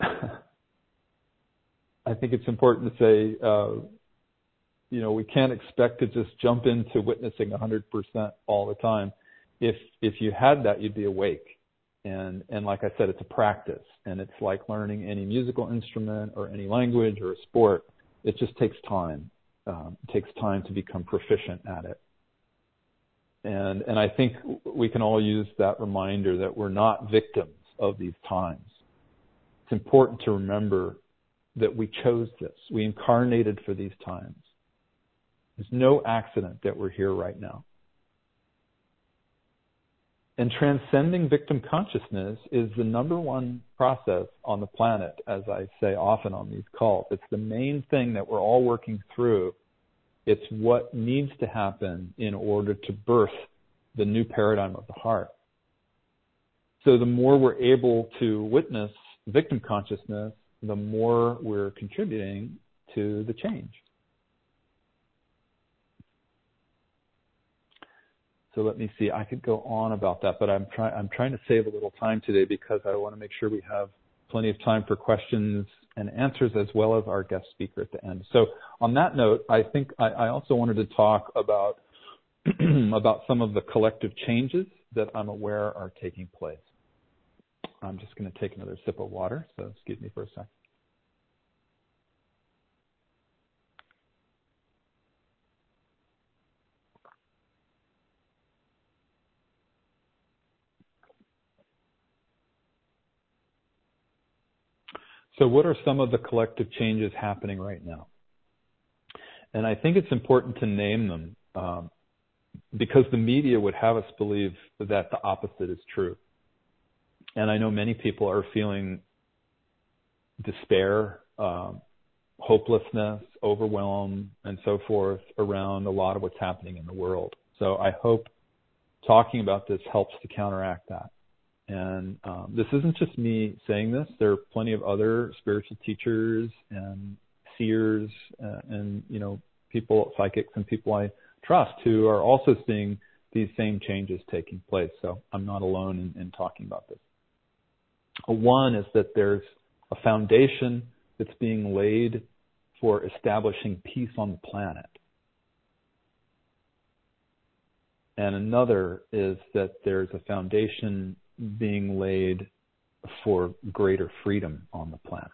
I think it's important to say, uh, you know, we can't expect to just jump into witnessing one hundred percent all the time. If if you had that, you'd be awake. And and like I said, it's a practice, and it's like learning any musical instrument or any language or a sport. It just takes time. Um, it takes time to become proficient at it. And and I think we can all use that reminder that we're not victims of these times. It's important to remember that we chose this. We incarnated for these times. There's no accident that we're here right now. And transcending victim consciousness is the number one process on the planet, as I say often on these calls. It's the main thing that we're all working through. It's what needs to happen in order to birth the new paradigm of the heart. So the more we're able to witness victim consciousness, the more we're contributing to the change. So let me see. I could go on about that, but I'm trying. I'm trying to save a little time today because I want to make sure we have plenty of time for questions and answers, as well as our guest speaker at the end. So on that note, I think I, I also wanted to talk about about some of the collective changes that I'm aware are taking place. I'm just going to take another sip of water. So excuse me for a second. So what are some of the collective changes happening right now? And I think it's important to name them um, because the media would have us believe that the opposite is true. And I know many people are feeling despair, um, hopelessness, overwhelm, and so forth around a lot of what's happening in the world. So I hope talking about this helps to counteract that. And um, this isn't just me saying this. There are plenty of other spiritual teachers and seers uh, and, you know, people, psychics and people I trust who are also seeing these same changes taking place. So I'm not alone in, in talking about this. One is that there's a foundation that's being laid for establishing peace on the planet. And another is that there's a foundation being laid for greater freedom on the planet.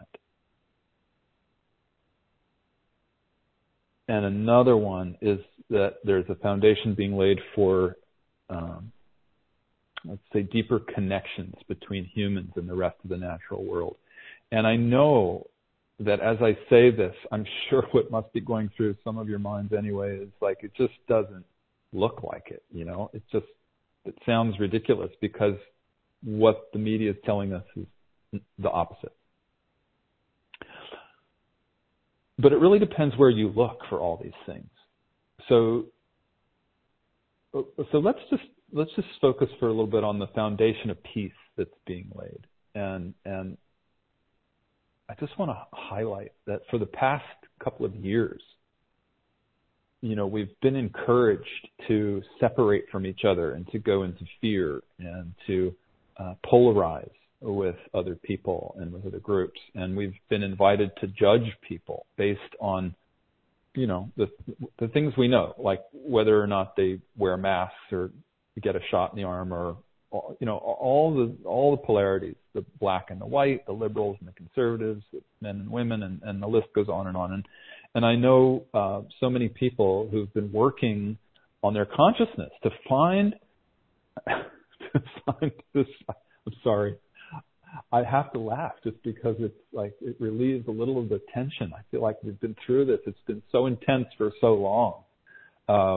And another one is that there's a foundation being laid for, um, let's say, deeper connections between humans and the rest of the natural world. And I know that as I say this, I'm sure what must be going through some of your minds anyway is like, it just doesn't look like it, you know? It just, it sounds ridiculous because what the media is telling us is the opposite. But it really depends where you look for all these things. So, so let's just let's just focus for a little bit on the foundation of peace that's being laid. And and I just want to highlight that for the past couple of years, you know, we've been encouraged to separate from each other and to go into fear and to Uh, polarize with other people and with other groups. And we've been invited to judge people based on, you know, the the things we know, like whether or not they wear masks or get a shot in the arm or, you know, all the all the polarities, the black and the white, the liberals and the conservatives, the men and women, and, and the list goes on and on. And, and I know uh, so many people who've been working on their consciousness to find this, I'm sorry. I have to laugh just because it's like it relieves a little of the tension. I feel like we've been through this. It's been so intense for so long. Um,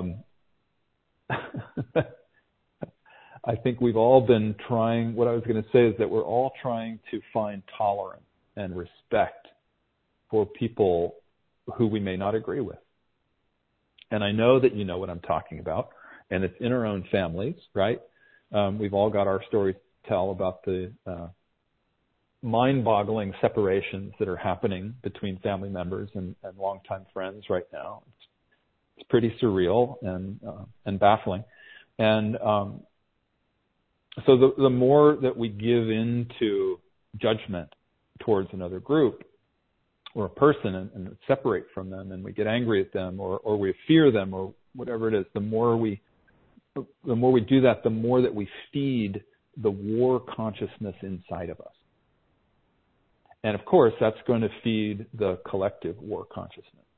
I think we've all been trying. What I was going to say is that we're all trying to find tolerance and respect for people who we may not agree with. And I know that you know what I'm talking about, and it's in our own families, right? Um, we've all got our stories to tell about the uh, mind-boggling separations that are happening between family members and, and longtime friends right now. It's, it's pretty surreal and uh, and baffling. And um, so the, the more that we give into judgment towards another group or a person and, and separate from them, and we get angry at them or, or we fear them or whatever it is, the more we the more we do that, the more that we feed the war consciousness inside of us. And of course, that's going to feed the collective war consciousness.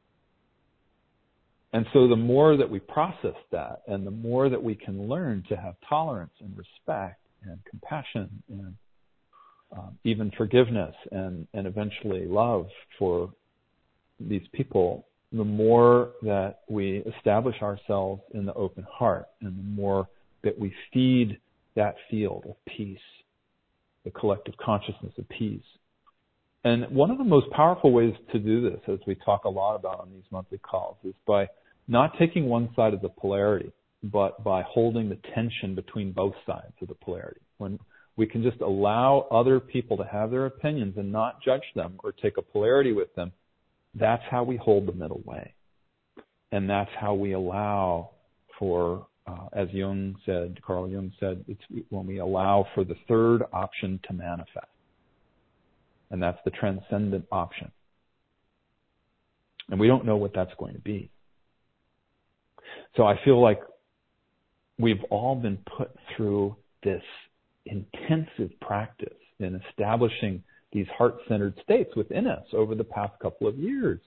And so the more that we process that and the more that we can learn to have tolerance and respect and compassion and um, even forgiveness and, and eventually love for these people, the more that we establish ourselves in the open heart and the more that we feed that field of peace, the collective consciousness of peace. And one of the most powerful ways to do this, as we talk a lot about on these monthly calls, is by not taking one side of the polarity, but by holding the tension between both sides of the polarity. When we can just allow other people to have their opinions and not judge them or take a polarity with them, that's how we hold the middle way. And that's how we allow for, uh, as Jung said, Carl Jung said, it's when we allow for the third option to manifest. And that's the transcendent option. And we don't know what that's going to be. So I feel like we've all been put through this intensive practice in establishing these heart-centered states within us over the past couple of years.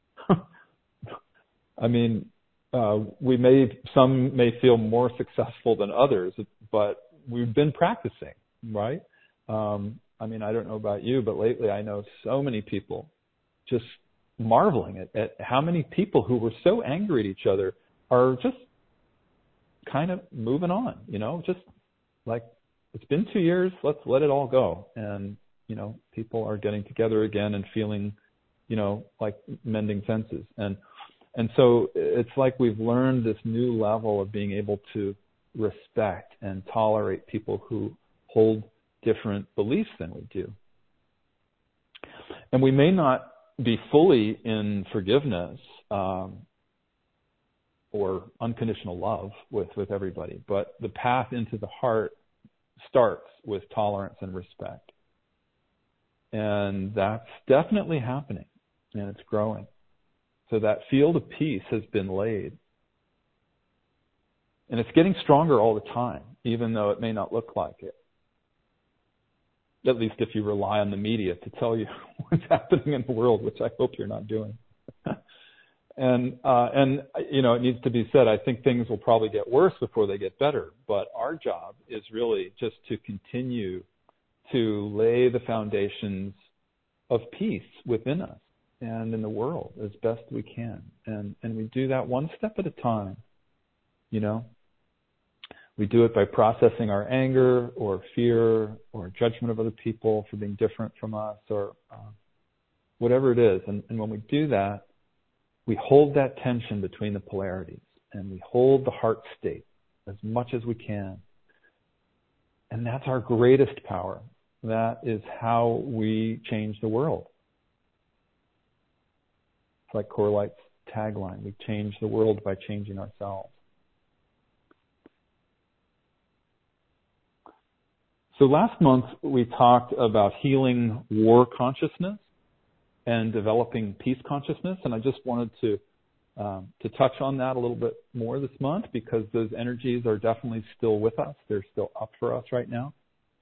I mean, uh, we may, some may feel more successful than others, but we've been practicing, right? Um, I mean, I don't know about you, but lately I know so many people just marveling at, at how many people who were so angry at each other are just kind of moving on, you know, just like, it's been two years, let's let it all go. And, you know, people are getting together again and feeling, you know, like mending fences. And, and so it's like we've learned this new level of being able to respect and tolerate people who hold different beliefs than we do. And we may not be fully in forgiveness, um, or unconditional love with, with everybody, but the path into the heart starts with tolerance and respect. And that's definitely happening, and it's growing. So that field of peace has been laid. And it's getting stronger all the time, even though it may not look like it. At least if you rely on the media to tell you what's happening in the world, which I hope you're not doing. And, uh, and, you know, it needs to be said, I think things will probably get worse before they get better. But our job is really just to continue to lay the foundations of peace within us and in the world as best we can. And, and we do that one step at a time, you know. We do it by processing our anger or fear or judgment of other people for being different from us or uh, whatever it is. And, and when we do that, we hold that tension between the polarities and we hold the heart state as much as we can. And that's our greatest power. That is how we change the world. It's like Corlight's tagline, we change the world by changing ourselves. So last month we talked about healing war consciousness and developing peace consciousness, and I just wanted to um, to touch on that a little bit more this month because those energies are definitely still with us. They're still up for us right now.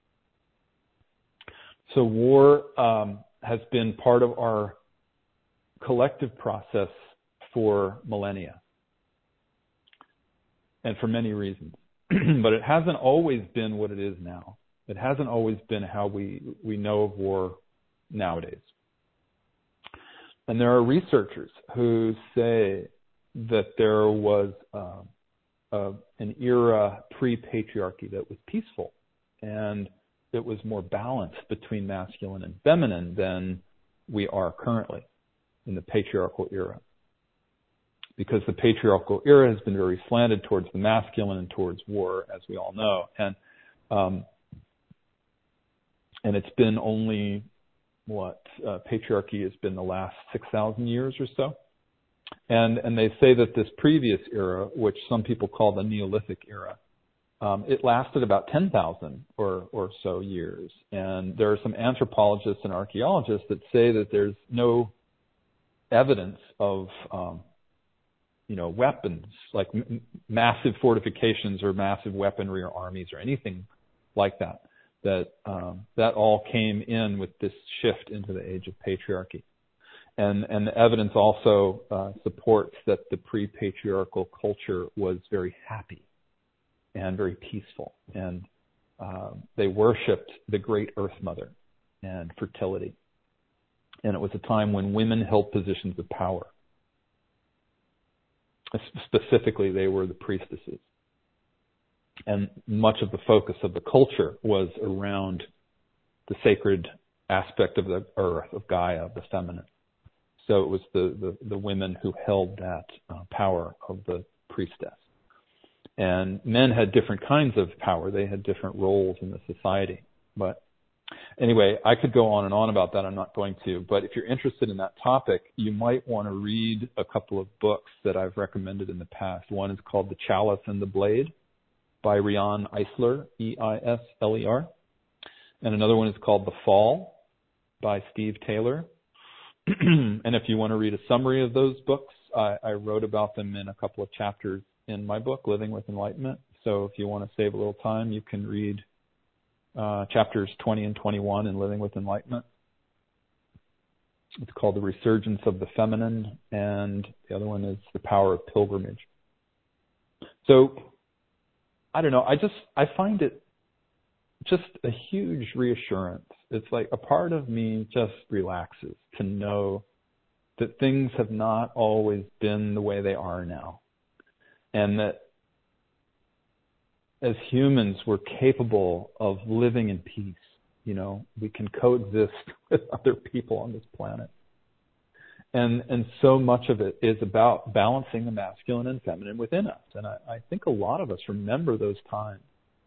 So war um, has been part of our collective process for millennia, and for many reasons. But it hasn't always been what it is now. It hasn't always been how we, we know of war nowadays. And there are researchers who say that there was uh, uh, an era pre-patriarchy that was peaceful, and it was more balanced between masculine and feminine than we are currently in the patriarchal era. Because the patriarchal era has been very slanted towards the masculine and towards war, as we all know. And um, and it's been only, what, uh, patriarchy has been the last six thousand years or so. And and they say that this previous era, which some people call the Neolithic era, um, it lasted about ten thousand or, or so years. And there are some anthropologists and archaeologists that say that there's no evidence of um, you know, weapons, like m- massive fortifications or massive weaponry or armies or anything like that, that um, that all came in with this shift into the age of patriarchy. And, and the evidence also uh, supports that the pre-patriarchal culture was very happy and very peaceful. And uh, they worshipped the great Earth Mother and fertility. And it was a time when women held positions of power. Specifically, they were the priestesses. And much of the focus of the culture was around the sacred aspect of the earth, of Gaia, of the feminine. So it was the, the, the women who held that uh, power of the priestess. And men had different kinds of power. They had different roles in the society. But anyway, I could go on and on about that. I'm not going to. But if you're interested in that topic, you might want to read a couple of books that I've recommended in the past. One is called The Chalice and the Blade by Riane Eisler, E I S L E R. And another one is called The Fall by Steve Taylor. And if you want to read a summary of those books, I, I wrote about them in a couple of chapters in my book, Living with Enlightenment. So if you want to save a little time, you can read uh, chapters twenty and twenty-one in Living with Enlightenment. It's called The Resurgence of the Feminine, and the other one is The Power of Pilgrimage. So, I don't know, I just, I find it just a huge reassurance. It's like a part of me just relaxes to know that things have not always been the way they are now. And that as humans, we're capable of living in peace. You know, we can coexist with other people on this planet. And and so much of it is about balancing the masculine and feminine within us. And I, I think a lot of us remember those times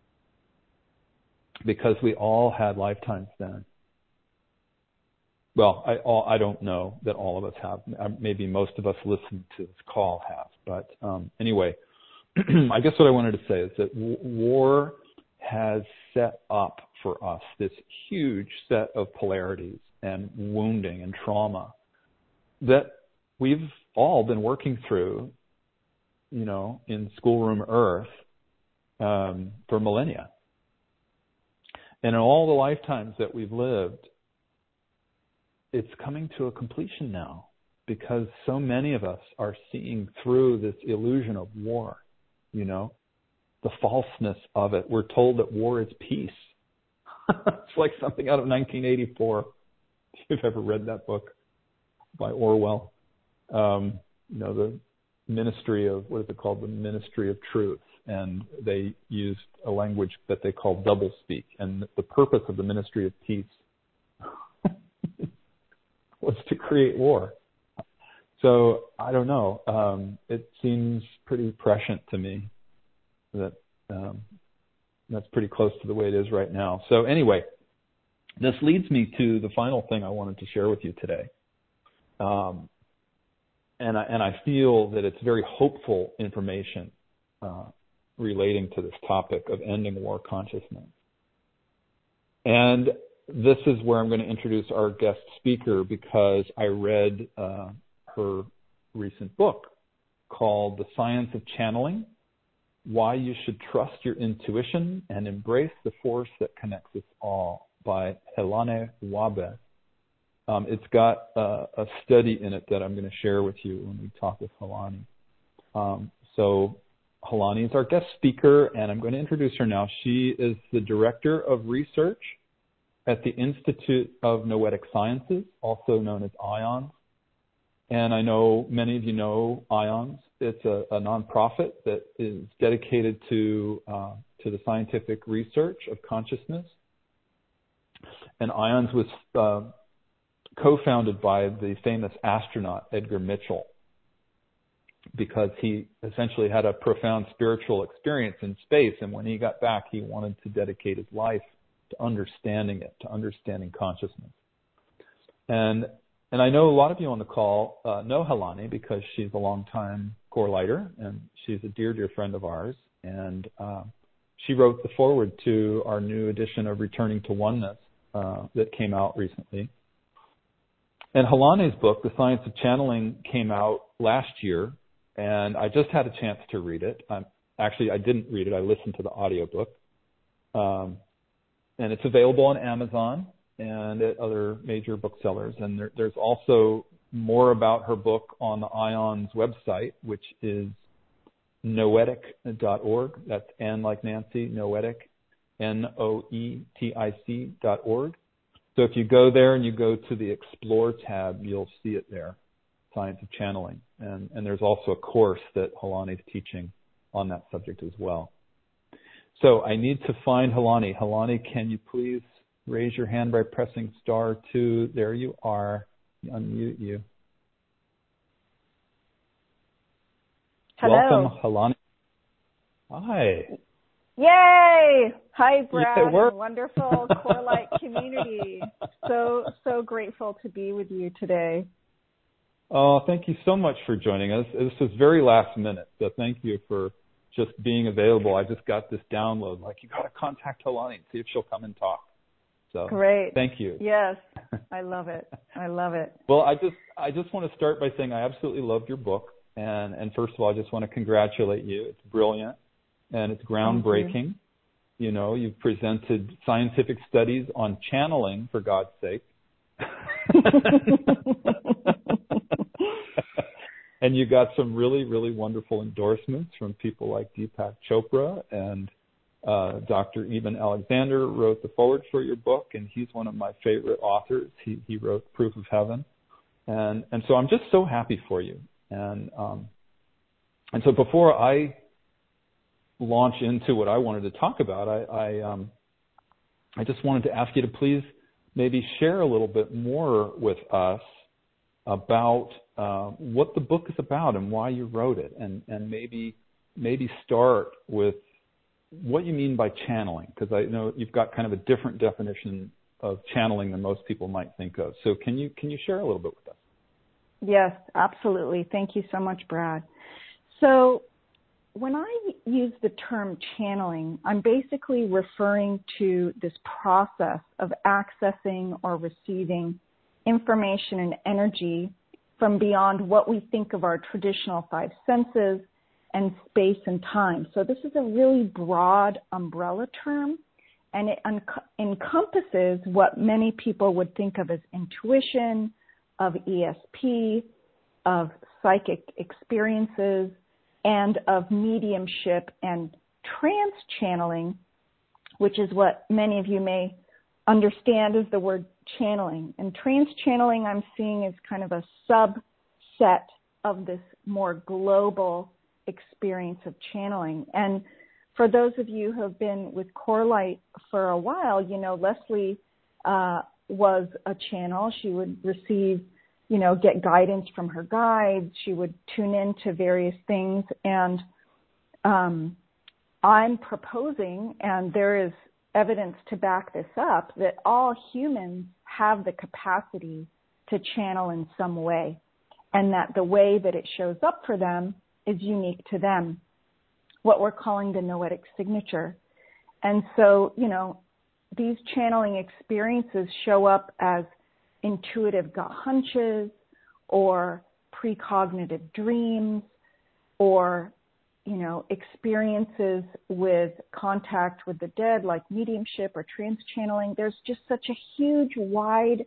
because we all had lifetimes then. Well, I all, I don't know that all of us have. Maybe most of us listening to this call have. But um, anyway, I guess what I wanted to say is that w- war has set up for us this huge set of polarities and wounding and trauma that we've all been working through, you know, in schoolroom Earth um, for millennia. And in all the lifetimes that we've lived, it's coming to a completion now because so many of us are seeing through this illusion of war, you know, the falseness of it. We're told that war is peace. It's like something out of nineteen eighty-four, if you've ever read that book by Orwell. Um, you know, the Ministry of, what is it called? The Ministry of Truth. And they used a language that they call doublespeak. And the purpose of the Ministry of Peace was to create war. So, I don't know. Um, it seems pretty prescient to me that um, that's pretty close to the way it is right now. So anyway, this leads me to the final thing I wanted to share with you today. Um, and, I, and I feel that it's very hopeful information uh, relating to this topic of ending war consciousness. And this is where I'm going to introduce our guest speaker because I read uh, her recent book called The Science of Channeling: Why You Should Trust Your Intuition and Embrace the Force That Connects Us All by Helene Wabe. Um, it's got uh, a study in it that I'm going to share with you when we talk with Helene. Um, so Helene is our guest speaker, and I'm going to introduce her now. She is the Director of Research at the Institute of Noetic Sciences, also known as IONS. And I know many of you know IONS. It's a, a nonprofit that is dedicated to uh, to the scientific research of consciousness. And IONS was uh, co-founded by the famous astronaut Edgar Mitchell because he essentially had a profound spiritual experience in space. And when he got back, he wanted to dedicate his life to understanding it, to understanding consciousness. And and I know a lot of you on the call uh, know Helene because she's a longtime core lighter, and she's a dear, dear friend of ours. And uh, she wrote the foreword to our new edition of Returning to Oneness uh, that came out recently. And Helene's book, The Science of Channeling, came out last year, and I just had a chance to read it. I'm, actually, I didn't read it. I listened to the audiobook. Um, and it's available on Amazon and at other major booksellers. And there, there's also more about her book on the IONS website, which is noetic dot org. That's N like Nancy, Noetic, N O E T I C dot org. So if you go there and you go to the Explore tab, you'll see it there, Science of Channeling. And, and there's also a course that Helene is teaching on that subject as well. So I need to find Helani. Helani, can you please raise your hand by pressing star two? There you are. Unmute you. Hello. Welcome, Helani. Hi. Yay! Hi, Brad, Yeah, and wonderful Corelight community. So, so grateful to be with you today. Oh, thank you so much for joining us. This was very last minute, so thank you for just being available. I just got this download, like, you got to contact Helani and see if she'll come and talk. So Great. Thank you. Yes, I love it. I love it. Well, I just I just want to start by saying I absolutely loved your book, and and first of all, I just want to congratulate you. It's brilliant and it's groundbreaking. You. you know, you've presented scientific studies on channeling, for God's sake. And you got some really, really wonderful endorsements from people like Deepak Chopra, and uh, Doctor Eben Alexander wrote the foreword for your book, and he's one of my favorite authors. He he wrote Proof of Heaven, and and so I'm just so happy for you. And um, and so before I launch into what I wanted to talk about, I I, um, I just wanted to ask you to please maybe share a little bit more with us about uh, what the book is about and why you wrote it, and, and maybe maybe start with what you mean by channeling, because I know you've got kind of a different definition of channeling than most people might think of. So can you can you share a little bit with us? Yes, absolutely. Thank you so much, Brad. So when I use the term channeling, I'm basically referring to this process of accessing or receiving information and energy from beyond what we think of our traditional five senses and space and time. So this is a really broad umbrella term, and it un- encompasses what many people would think of as intuition, of E S P, of psychic experiences, and of mediumship and trance channeling, which is what many of you may understand as the word channeling. And trance channeling I'm seeing as kind of a subset of this more global experience of channeling. And for those of you who have been with Corelight for a while, you know, Leslie uh, was a channel. She would receive, you know, get guidance from her guides. She would tune into various things. And um, I'm proposing, and there is evidence to back this up, that all humans have the capacity to channel in some way, and that the way that it shows up for them is unique to them, what we're calling the noetic signature. And so, you know, these channeling experiences show up as intuitive gut hunches or precognitive dreams or, you know, experiences with contact with the dead like mediumship or trance channeling. There's just such a huge, wide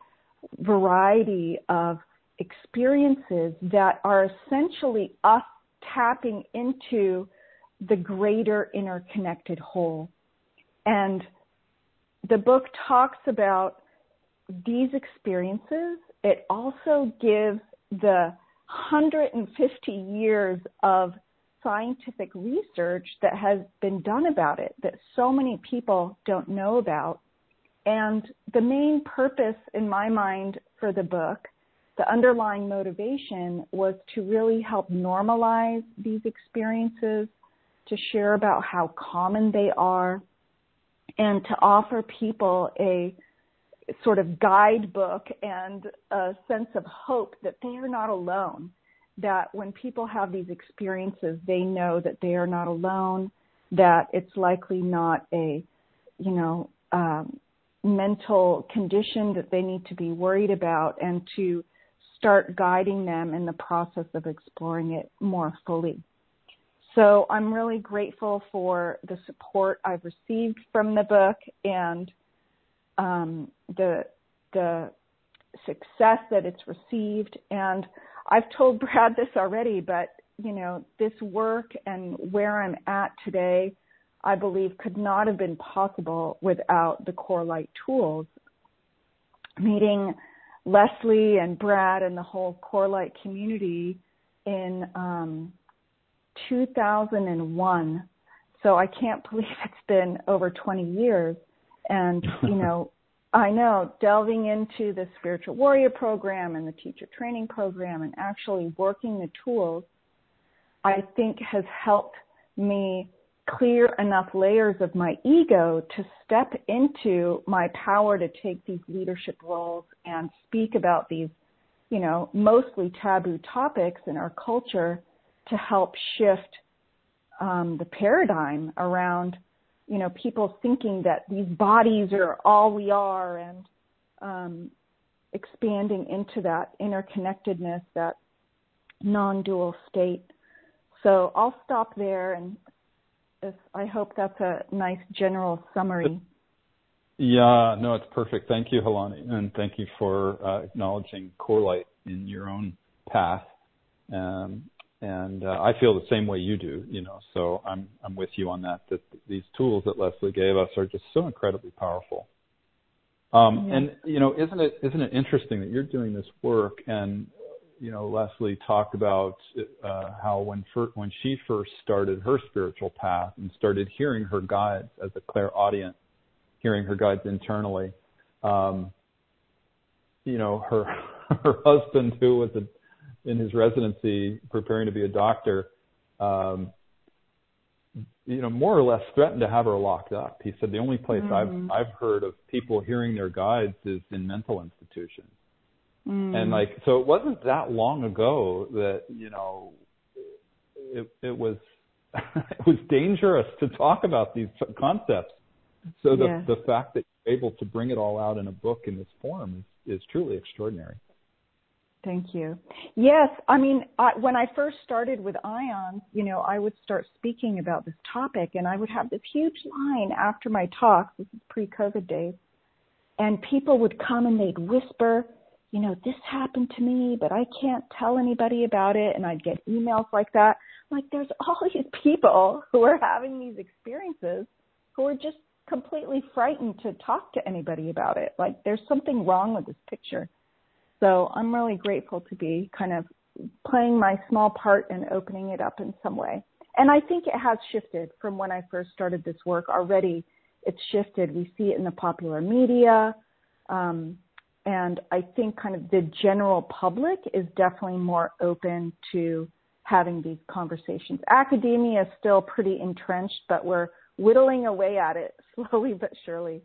variety of experiences that are essentially us tapping into the greater interconnected whole. And the book talks about these experiences. It also gives the one hundred fifty years of scientific research that has been done about it that so many people don't know about. And the main purpose in my mind for the book, the underlying motivation, was to really help normalize these experiences, to share about how common they are, and to offer people a sort of guidebook and a sense of hope that they are not alone, that when people have these experiences, they know that they are not alone, that it's likely not a, you know, um, mental condition that they need to be worried about, and to start guiding them in the process of exploring it more fully. So I'm really grateful for the support I've received from the book and um, the the success that it's received. And I've told Brad this already, but, you know, this work and where I'm at today, I believe, could not have been possible without the Corelight tools. Meeting Leslie and Brad and the whole Corelight community in um, two thousand one so I can't believe it's been over twenty years. And, you know, I know delving into the Spiritual Warrior Program and the teacher training program and actually working the tools, I think has helped me clear enough layers of my ego to step into my power to take these leadership roles and speak about these, you know, mostly taboo topics in our culture to help shift um, the paradigm around, you know, people thinking that these bodies are all we are, and um, expanding into that interconnectedness, that non-dual state. So I'll stop there, and if, I hope that's a nice general summary. Yeah, no, it's perfect. Thank you, Helani, and thank you for uh, acknowledging Corelight in your own path. Um, and uh, I feel the same way you do, you know. So I'm I'm with you on that. That these tools that Leslie gave us are just so incredibly powerful. Um, yeah. And you know, isn't it isn't it interesting that you're doing this work? And you know, Leslie talked about uh, how when fir- when she first started her spiritual path and started hearing her guides as a clairaudient, hearing her guides internally, um, you know, her her husband, who was a, in his residency preparing to be a doctor, um, you know, more or less threatened to have her locked up. He said the only place mm. I've I've heard of people hearing their guides is in mental institutions. Mm. And like, so it wasn't that long ago that, you know, it, it was, it was dangerous to talk about these concepts. So the, yes. the fact that you're able to bring it all out in a book in this form is, is truly extraordinary. Thank you. Yes. I mean, I, when I first started with IONS, you know, I would start speaking about this topic, and I would have this huge line after my talks. This is pre-COVID days. And people would come and they'd whisper, you know, this happened to me, but I can't tell anybody about it. And I'd get emails like that. Like, there's all these people who are having these experiences who are just completely frightened to talk to anybody about it. Like, there's something wrong with this picture. So I'm really grateful to be kind of playing my small part and opening it up in some way. And I think it has shifted from when I first started this work. Already it's shifted. We see it in the popular media. Um, and I think kind of the general public is definitely more open to having these conversations. Academia is still pretty entrenched, but we're whittling away at it slowly but surely.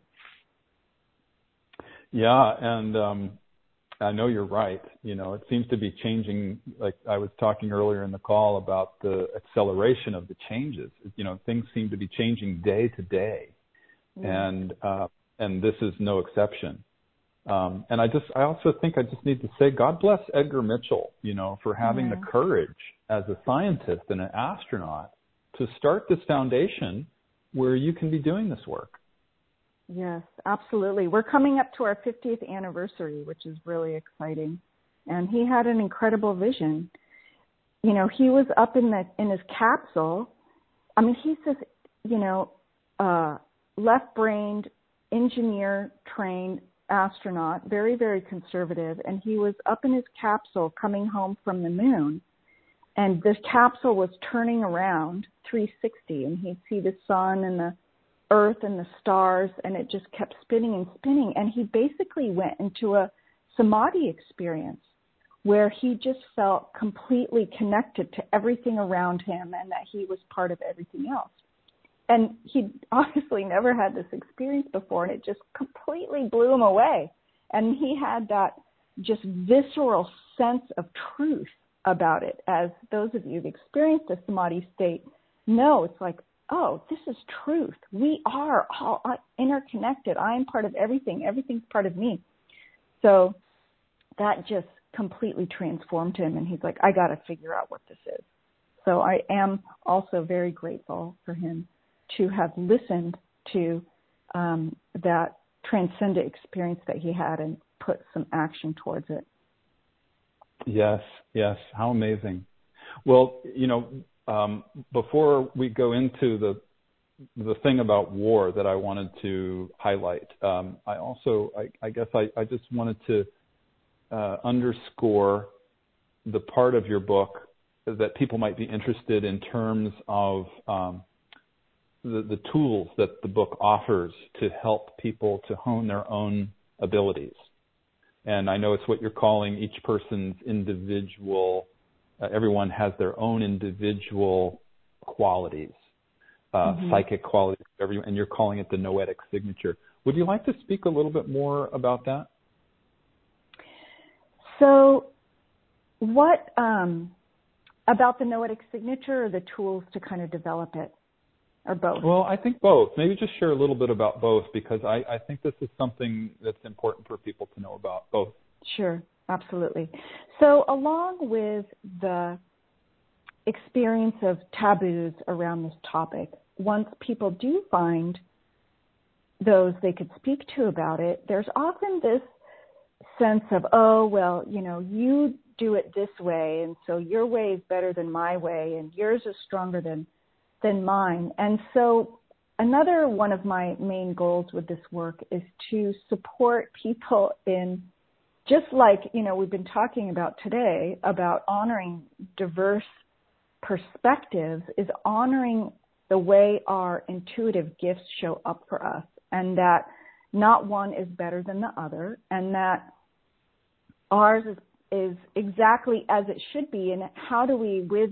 Yeah, and um, I know you're right. You know, it seems to be changing. Like I was talking earlier in the call about the acceleration of the changes. You know, things seem to be changing day to day, yeah. and uh, and this is no exception. Um, and I just, I also think I just need to say, God bless Edgar Mitchell, you know, for having yeah. the courage as a scientist and an astronaut to start this foundation where you can be doing this work. Yes, absolutely. We're coming up to our fiftieth anniversary, which is really exciting. And he had an incredible vision. You know, he was up in the in his capsule. I mean, he's this, you know, uh, left-brained, engineer-trained astronaut, very, very conservative. And he was up in his capsule coming home from the moon. And this capsule was turning around three sixty, and he'd see the sun and the Earth and the stars, and it just kept spinning and spinning. And he basically went into a samadhi experience where he just felt completely connected to everything around him and that he was part of everything else. And he obviously never had this experience before, and it just completely blew him away. And he had that just visceral sense of truth about it. As those of you who've experienced a samadhi state know, it's like, oh, this is truth. We are all interconnected. I am part of everything. Everything's part of me. So that just completely transformed him. And he's like, I got to figure out what this is. So I am also very grateful for him to have listened to um, that transcendent experience that he had and put some action towards it. Yes, yes. How amazing. Well, you know, Um, before we go into the the thing about war that I wanted to highlight, um, I also, I, I guess I, I just wanted to uh, underscore the part of your book that people might be interested in terms of um, the, the tools that the book offers to help people to hone their own abilities. And I know it's what you're calling each person's individual, uh, everyone has their own individual qualities, uh, mm-hmm. psychic qualities, and you're calling it the noetic signature. Would you like to speak a little bit more about that? So what, um, about the noetic signature or the tools to kind of develop it, or both? Well, I think both. Maybe just share a little bit about both, because I, I think this is something that's important for people to know about both. Sure, absolutely. So along with the experience of taboos around this topic, once people do find those they could speak to about it, there's often this sense of, oh, well, you know, you do it this way, and so your way is better than my way, and yours is stronger than than mine. And so another one of my main goals with this work is to support people in, just like, you know, we've been talking about today, about honoring diverse perspectives, is honoring the way our intuitive gifts show up for us, and that not one is better than the other, and that ours is, is exactly as it should be. And how do we, with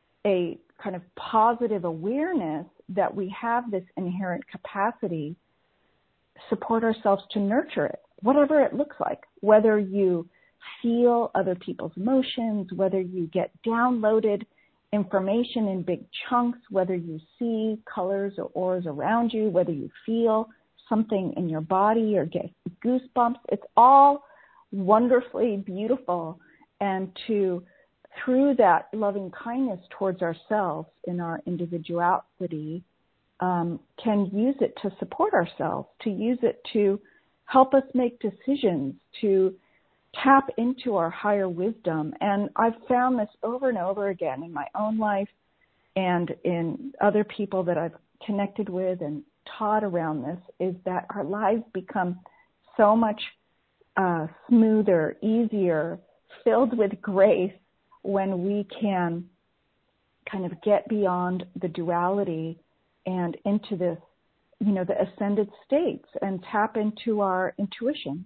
a kind of positive awareness that we have this inherent capacity, support ourselves to nurture it, whatever it looks like, whether you feel other people's emotions, whether you get downloaded information in big chunks, whether you see colors or auras around you, whether you feel something in your body or get goosebumps. It's all wonderfully beautiful. And to, through that loving kindness towards ourselves in our individuality, um, can use it to support ourselves, to use it to help us make decisions, to tap into our higher wisdom. And I've found this over and over again in my own life and in other people that I've connected with and taught around this, is that our lives become so much uh, smoother, easier, filled with grace when we can kind of get beyond the duality and into this, you know, the ascended states and tap into our intuition.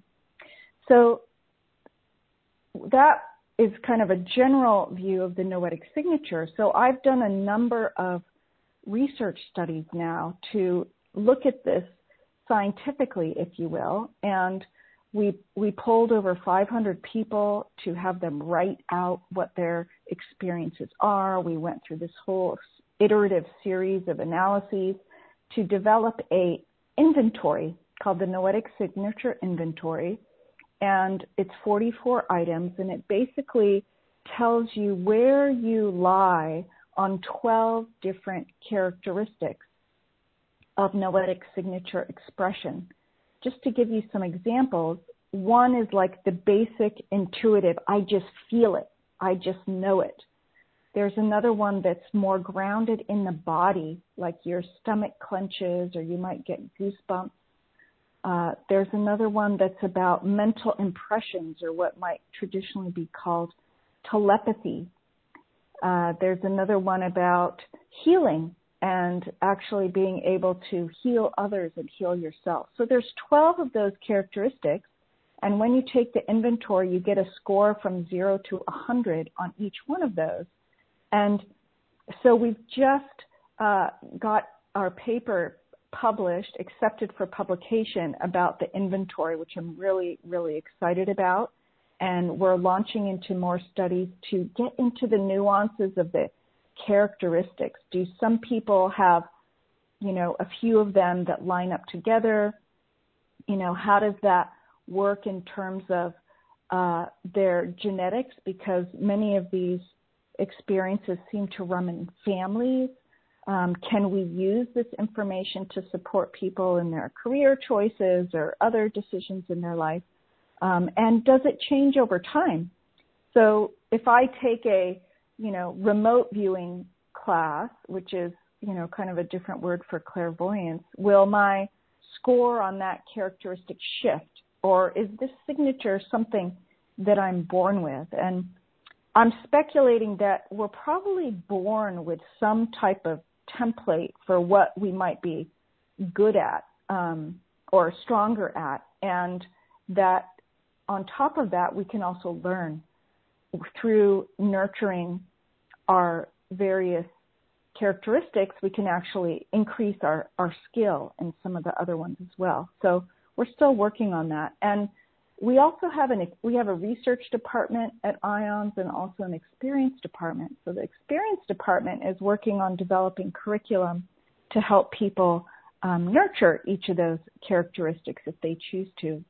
So that is kind of a general view of the noetic signature. So I've done a number of research studies now to look at this scientifically, if you will, and we we polled over five hundred people to have them write out what their experiences are. We went through this whole iterative series of analyses to develop a inventory called the Noetic Signature Inventory, and it's forty-four items, and it basically tells you where you lie on twelve different characteristics of noetic signature expression. Just to give you some examples, one is like the basic intuitive, I just feel it, I just know it. There's another one that's more grounded in the body, like your stomach clenches or you might get goosebumps. Uh, there's another one that's about mental impressions, or what might traditionally be called telepathy. Uh, there's another one about healing and actually being able to heal others and heal yourself. So there's twelve of those characteristics, and when you take the inventory, you get a score from zero to one hundred on each one of those. And so we've just uh, got our paper published, accepted for publication about the inventory, which I'm really, really excited about. And we're launching into more studies to get into the nuances of the characteristics. Do some people have, you know, a few of them that line up together? You know, how does that work in terms of uh, their genetics? Because many of these experiences seem to run in families. Um, can we use this information to support people in their career choices or other decisions in their life? Um, and does it change over time? So if I take a, you know, remote viewing class, which is, you know, kind of a different word for clairvoyance, will my score on that characteristic shift? Or is this signature something that I'm born with? And I'm speculating that we're probably born with some type of template for what we might be good at um, or stronger at, and that on top of that, we can also learn through nurturing our various characteristics. We can actually increase our, our skill in some of the other ones as well. So we're still working on that. And we also have an we have a research department at IONS and also an experience department. So the experience department is working on developing curriculum to help people um, nurture each of those characteristics if they choose to.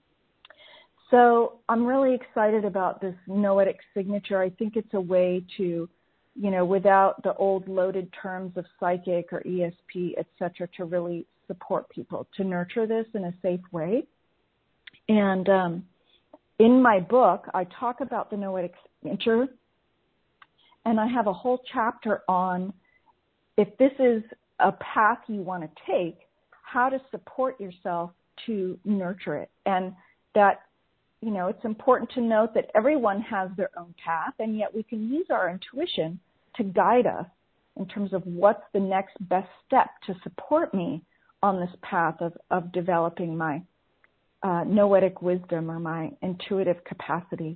So I'm really excited about this noetic signature. I think it's a way to, you know, without the old loaded terms of psychic or E S P, et cetera, to really support people, to nurture this in a safe way. And um, in my book, I talk about the noetic signature, and I have a whole chapter on if this is a path you want to take, how to support yourself to nurture it. And that, you know, it's important to note that everyone has their own path, and yet we can use our intuition to guide us in terms of what's the next best step to support me on this path of, of developing my uh, noetic wisdom or my intuitive capacity.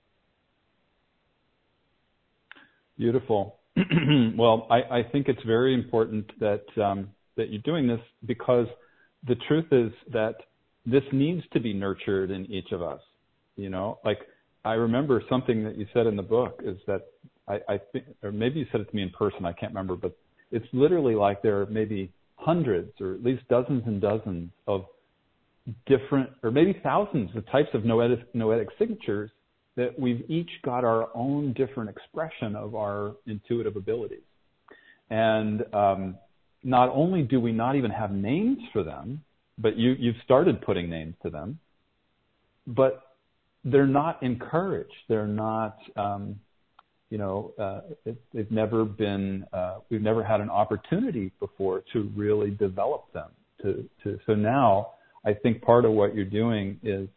Beautiful. Well, I, I think it's very important that um, that you're doing this, because the truth is that this needs to be nurtured in each of us. You know, like I remember something that you said in the book is that I, I think, or maybe you said it to me in person, I can't remember, but it's literally like there are maybe hundreds or at least dozens and dozens of different, or maybe thousands of types of noetic, noetic signatures that we've each got our own different expression of our intuitive abilities. And um, not only do we not even have names for them, but you, you've started putting names to them, but they're not encouraged. They're not, um, you know, uh, it, they've never been, uh, we've never had an opportunity before to really develop them. To, to, so now I think part of what you're doing is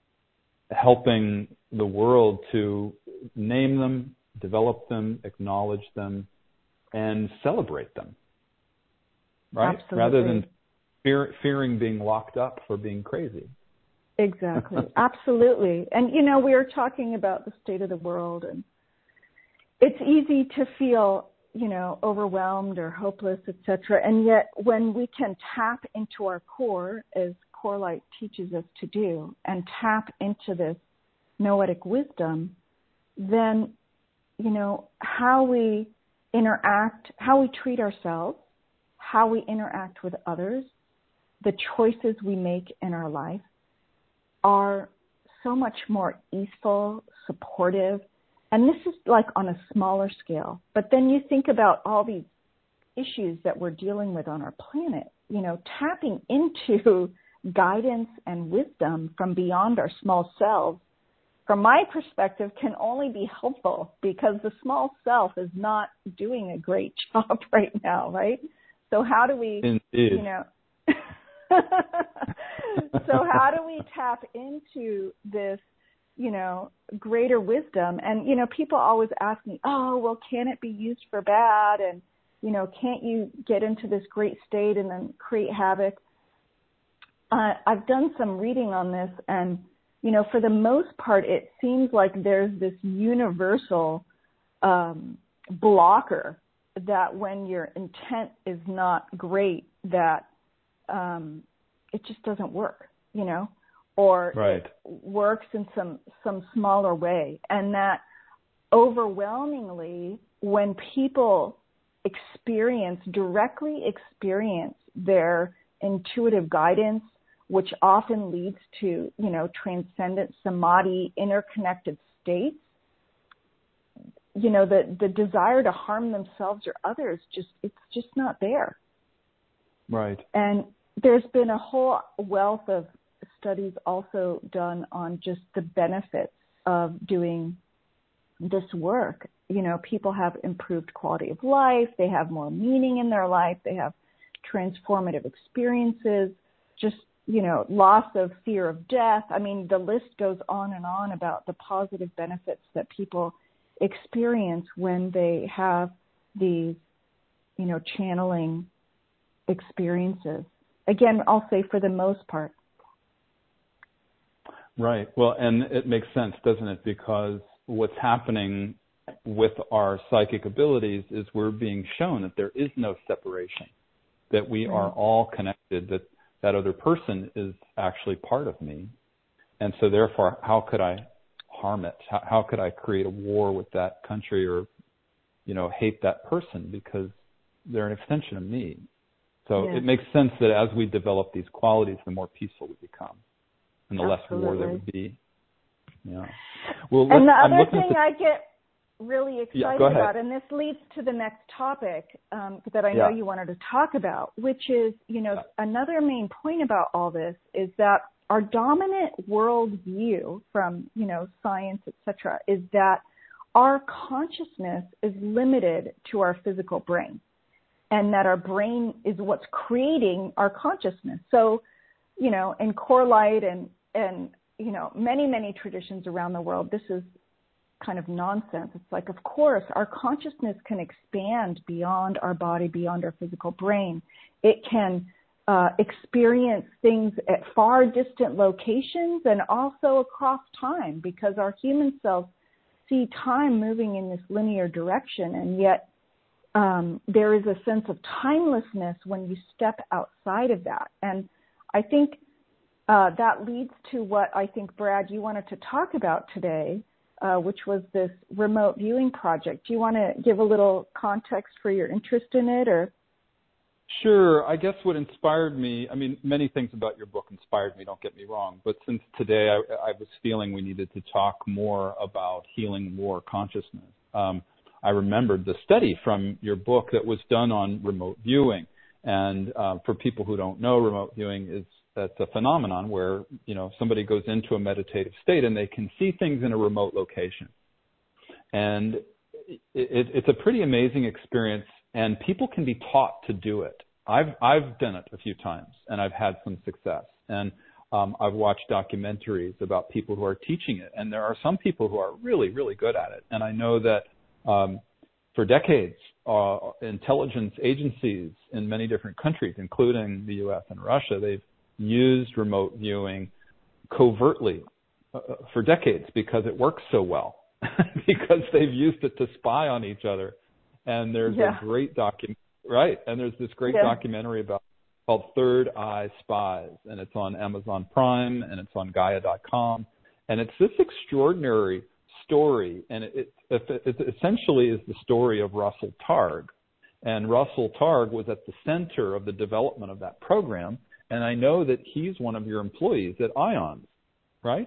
helping the world to name them, develop them, acknowledge them, and celebrate them, right? Absolutely. Rather than fear, fearing being locked up for being crazy. Exactly. Absolutely. And, you know, we were talking about the state of the world, and it's easy to feel, you know, overwhelmed or hopeless, et cetera. And yet when we can tap into our core, as Core Light teaches us to do, and tap into this noetic wisdom, then, you know, how we interact, how we treat ourselves, how we interact with others, the choices we make in our life are so much more easeful, supportive. And this is like on a smaller scale. But then you think about all these issues that we're dealing with on our planet, you know, tapping into guidance and wisdom from beyond our small selves, from my perspective, can only be helpful, because the small self is not doing a great job right now, right? So how do we, Indeed. you know, so how do we tap into this, you know, greater wisdom? And, you know, people always ask me, oh, well, can it be used for bad? And, you know, can't you get into this great state and then create havoc? Uh, I've done some reading on this, and, you know, for the most part, it seems like there's this universal um, blocker that when your intent is not great, that um, it just doesn't work, you know, or right. it works in some, some smaller way. And that overwhelmingly, when people experience, directly experience their intuitive guidance, which often leads to, you know, transcendent samadhi, interconnected states, you know, the, the desire to harm themselves or others, just, it's just not there. Right. And there's been a whole wealth of studies also done on just the benefits of doing this work. You know, people have improved quality of life, they have more meaning in their life, they have transformative experiences, just, you know, loss of fear of death. I mean, the list goes on and on about the positive benefits that people experience when they have these you know, channeling experiences. Again, I'll say for the most part. Right. Well, and it makes sense, doesn't it? Because what's happening with our psychic abilities is we're being shown that there is no separation, that we Right. are all connected, that that other person is actually part of me. And so therefore, how could I harm it? How, how could I create a war with that country or, you know, hate that person because they're an extension of me? So Yeah. it makes sense that as we develop these qualities, the more peaceful we become and the Absolutely. less war there would be. Yeah. Well, and the I'm other looking thing at the, I get really excited yeah, go ahead. about, and this leads to the next topic um, that I know Yeah. you wanted to talk about, which is, you know, Yeah. another main point about all this is that our dominant worldview from, you know, science, et cetera, is that our consciousness is limited to our physical brain, and that our brain is what's creating our consciousness. So, you know, in core light and, and, you know, many, many traditions around the world, this is kind of nonsense. It's like, of course, our consciousness can expand beyond our body, beyond our physical brain. It can uh, experience things at far distant locations and also across time, because our human selves see time moving in this linear direction, and yet um, there is a sense of timelessness when you step outside of that. And I think uh, that leads to what I think, Brad, you wanted to talk about today, uh, which was this remote viewing project. Do you want to give a little context for your interest in it, or? Sure. I guess what inspired me, I mean, many things about your book inspired me, don't get me wrong, but since today I, I was feeling we needed to talk more about healing war consciousness, um, I remembered the study from your book that was done on remote viewing. And uh, for people who don't know, remote viewing is that's a phenomenon where, you know, somebody goes into a meditative state and they can see things in a remote location. And it, it, it's a pretty amazing experience, and people can be taught to do it. I've I've done it a few times, and I've had some success. And um, I've watched documentaries about people who are teaching it, and there are some people who are really, really good at it. And I know that um, for decades, uh, intelligence agencies in many different countries, including the U S and Russia, they've used remote viewing covertly uh, for decades because it works so well, because they've used it to spy on each other. And there's Yeah. a great document, right? And there's this great Yeah. documentary about called Third Eye Spies, and it's on Amazon Prime, and it's on Gaia dot com, and it's this extraordinary story, and it, it, it essentially is the story of Russell Targ. And Russell Targ was at the center of the development of that program, and I know that he's one of your employees at IONS, right?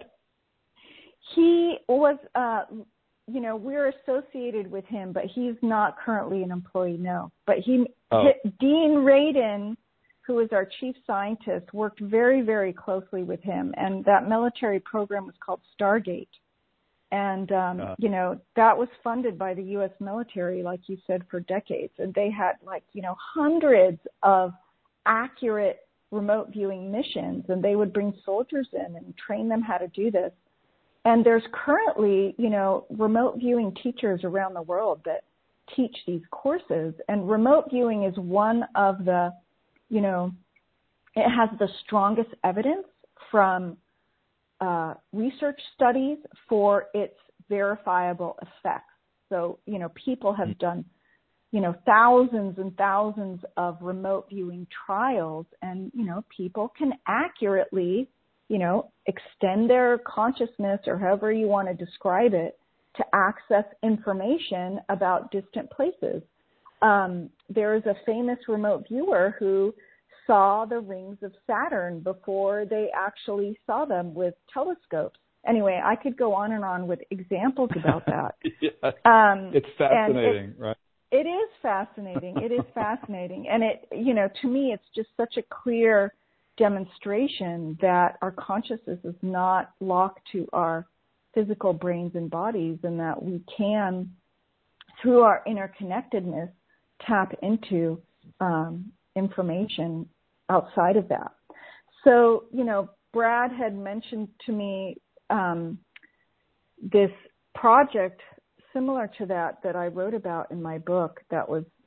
He was, uh, you know, we're associated with him, but he's not currently an employee, no. But he, Oh. Dean Radin, who is our chief scientist, worked very, very closely with him, and that military program was called Stargate. And, um, uh, you know, that was funded by the U S military, like you said, for decades. And they had, like, you know, hundreds of accurate remote viewing missions, and they would bring soldiers in and train them how to do this. And there's currently, you know, remote viewing teachers around the world that teach these courses. And remote viewing is one of the, you know, it has the strongest evidence from uh, research studies for its verifiable effects. So, you know, people have done, you know, thousands and thousands of remote viewing trials, and, you know, people can accurately, you know, extend their consciousness, or however you want to describe it, to access information about distant places. Um, there is a famous remote viewer who saw the rings of Saturn before they actually saw them with telescopes. Anyway, I could go on and on with examples about that. yeah. um, it's fascinating, it, right? It is fascinating. It is fascinating. And it, you know, to me, it's just such a clear demonstration that our consciousness is not locked to our physical brains and bodies, and that we can, through our interconnectedness, tap into um, information outside of that. So, you know, Brad had mentioned to me um, this project similar to that that I wrote about in my book that was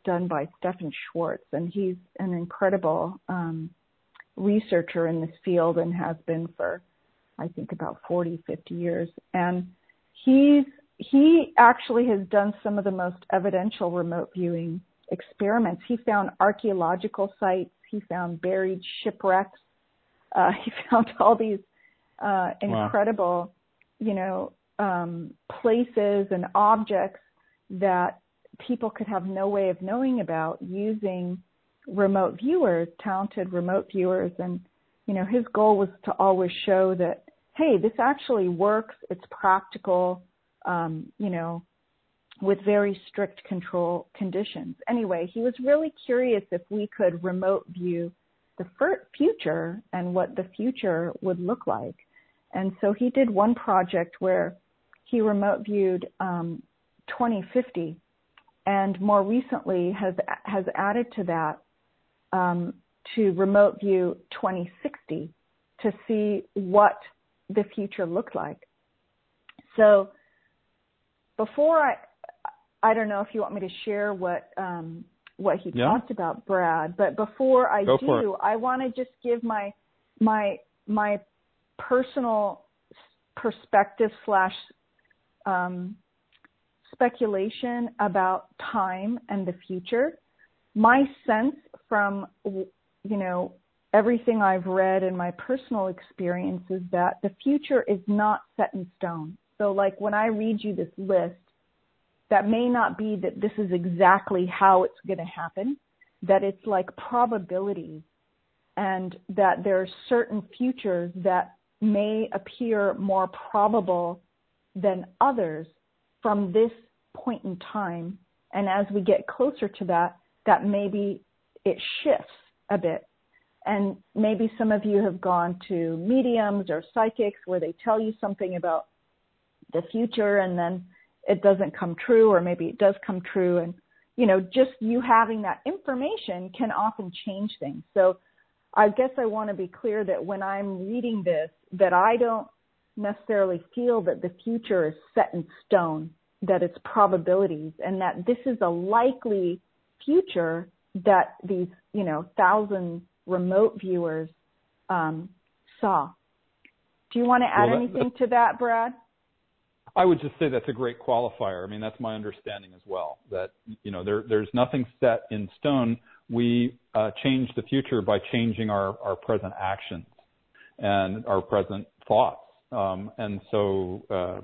done by Stefan Schwartz, and he's an incredible um, researcher in this field and has been for, I think, about forty, fifty years. And he's he actually has done some of the most evidential remote viewing experiments. He found archaeological sites. He found buried shipwrecks. Uh, he found all these uh, incredible, wow. you know, um, places and objects that people could have no way of knowing about using remote viewers, talented remote viewers. And, you know, his goal was to always show that, hey, this actually works. It's practical, um, you know, with very strict control conditions. Anyway, he was really curious if we could remote view the future and what the future would look like. And so he did one project where he remote viewed um, twenty fifty, and more recently has has added to that um, to remote view twenty sixty to see what the future looked like. So before I, I don't know if you want me to share what um, what he yeah. talked about, Brad, but before I Go do, I want to just give my my my personal perspective slash um, speculation about time and the future. My sense from, you know, everything I've read and my personal experience is that the future is not set in stone. So like when I read you this list, that may not be that this is exactly how it's going to happen, that it's like probabilities, and that there are certain futures that may appear more probable than others from this point in time. And as we get closer to that, that maybe it shifts a bit. And maybe some of you have gone to mediums or psychics where they tell you something about the future and then it doesn't come true, or maybe it does come true. And, you know, just you having that information can often change things. So I guess I want to be clear that when I'm reading this, that I don't necessarily feel that the future is set in stone, that it's probabilities, and that this is a likely future that these, you know, thousand remote viewers um, saw. Do you want to add well, that, anything to that, Brad? I would just say that's a great qualifier. I mean, that's my understanding as well, that, you know, there, there's nothing set in stone. We uh, change the future by changing our, our present actions and our present thoughts. Um, and so uh,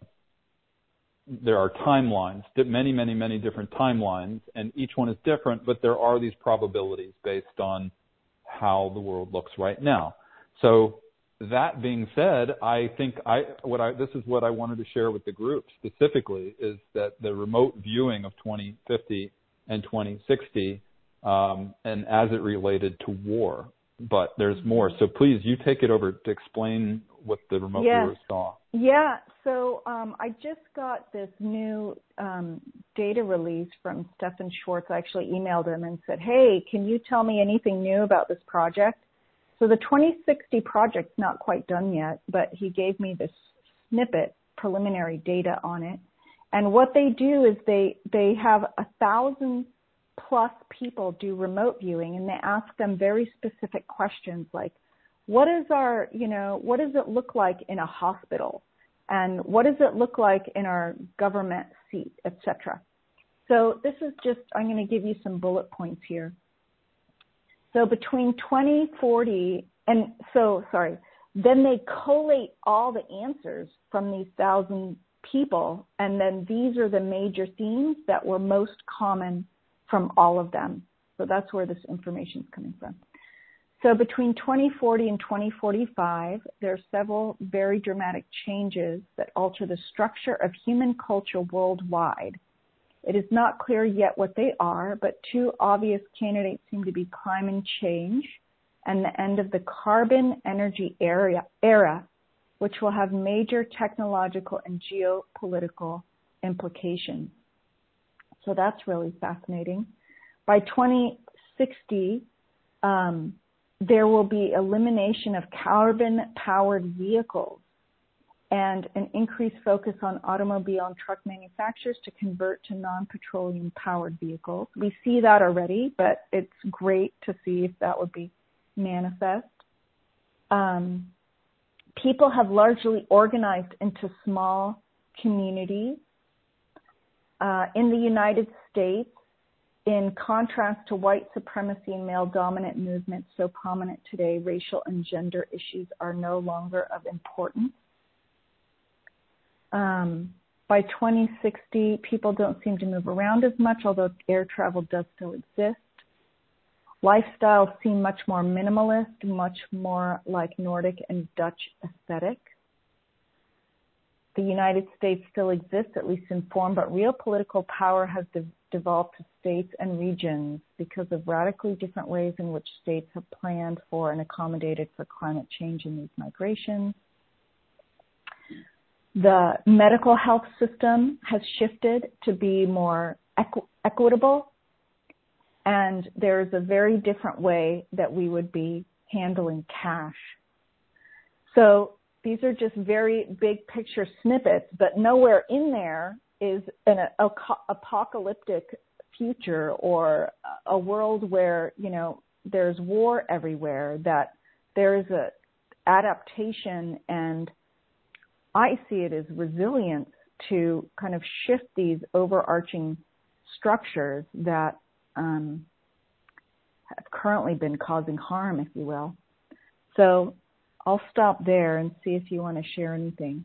there are timelines, many, many, many different timelines, and each one is different, but there are these probabilities based on how the world looks right now. So that being said, I think I what I this is what I wanted to share with the group specifically is that the remote viewing of twenty fifty and twenty sixty, um, and as it related to war, but there's more. So please, you take it over to explain what the remote yes. viewers saw. Yeah. So um, I just got this new um, data release from Stefan Schwartz. I actually emailed him and said, "Hey, can you tell me anything new about this project?" So the twenty sixty project's not quite done yet, but he gave me this snippet, preliminary data on it. And what they do is they, they have a thousand plus people do remote viewing, and they ask them very specific questions like, what is our, you know, what does it look like in a hospital? And what does it look like in our government seat, et cetera. So this is just, I'm going to give you some bullet points here. So between twenty forty and so, sorry, then they collate all the answers from these thousand people. And then these are the major themes that were most common from all of them. So that's where this information is coming from. So between twenty forty and twenty forty-five, there are several very dramatic changes that alter the structure of human culture worldwide. It is not clear yet what they are, but two obvious candidates seem to be climate change and the end of the carbon energy era, era, which will have major technological and geopolitical implications. So that's really fascinating. By twenty sixty, um, there will be elimination of carbon-powered vehicles, and an increased focus on automobile and truck manufacturers to convert to non-petroleum powered vehicles. We see that already, but it's great to see if that would be manifest. Um, people have largely organized into small communities. Uh, in the United States, in contrast to white supremacy and male-dominant movements so prominent today, racial and gender issues are no longer of importance. Um, by twenty sixty, people don't seem to move around as much, although air travel does still exist. Lifestyles seem much more minimalist, much more like Nordic and Dutch aesthetic. The United States still exists, at least in form, but real political power has de- devolved to states and regions because of radically different ways in which states have planned for and accommodated for climate change in these migrations. The medical health system has shifted to be more equ- equitable, and there's a very different way that we would be handling cash. So these are just very big picture snippets, but nowhere in there is an a, apocalyptic future or a world where, you know, there's war everywhere, that there is a adaptation, and I see it as resilience to kind of shift these overarching structures that um, have currently been causing harm, if you will. So I'll stop there and see if you want to share anything.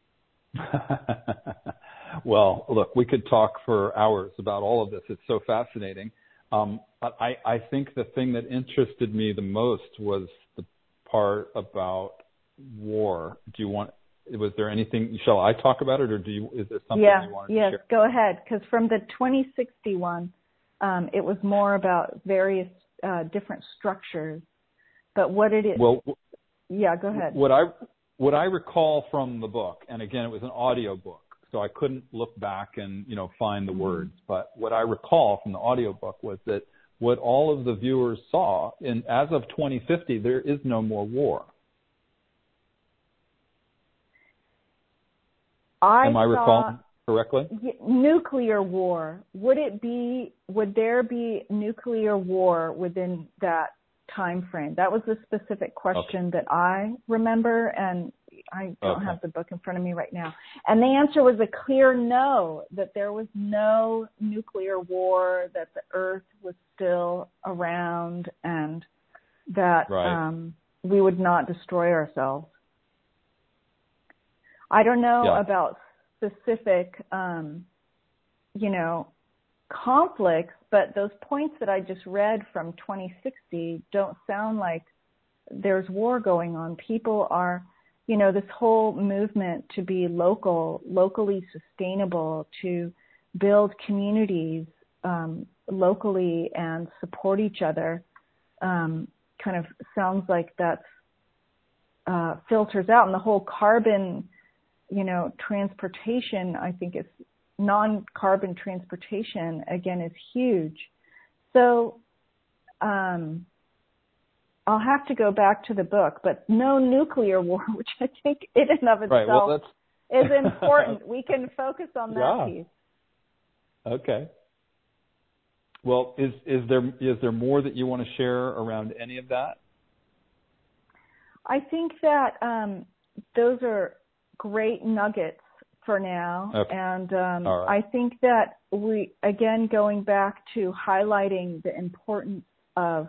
Well, look, we could talk for hours about all of this. It's so fascinating. Um, I, I think the thing that interested me the most was the part about war. Do you want, was there anything, shall I talk about it, or do you, is there something yeah, you wanted yes, to share? Go ahead, because from the twenty sixty one, um, it was more about various uh, different structures. But what did it, well, yeah, go ahead. What I, what I recall from the book, and again, it was an audio book, so I couldn't look back and, you know, find the mm-hmm. words, but what I recall from the audio book was that what all of the viewers saw, in as of twenty fifty, there is no more war. I Am I recalling correctly? Nuclear war. Would it be, would there be nuclear war within that time frame? That was the specific question okay. that I remember, and I don't okay. have the book in front of me right now. And the answer was a clear no, that there was no nuclear war, that the Earth was still around, and that right. um, we would not destroy ourselves. I don't know yeah. about specific, um, you know, conflicts, but those points that I just read from twenty sixty don't sound like there's war going on. People are, you know, this whole movement to be local, locally sustainable, to build communities um, locally and support each other, um, kind of sounds like that's uh, filters out. And the whole carbon, you know, transportation, I think it's non-carbon transportation, again, is huge. So um, I'll have to go back to the book, but no nuclear war, which I think in and of itself right, well, that's... is important. We can focus on that yeah. piece. Okay. Well, is, is there is there more that you want to share around any of that? I think that um, those are great nuggets for now. Okay. And um, right. I think that we, again, going back to highlighting the importance of,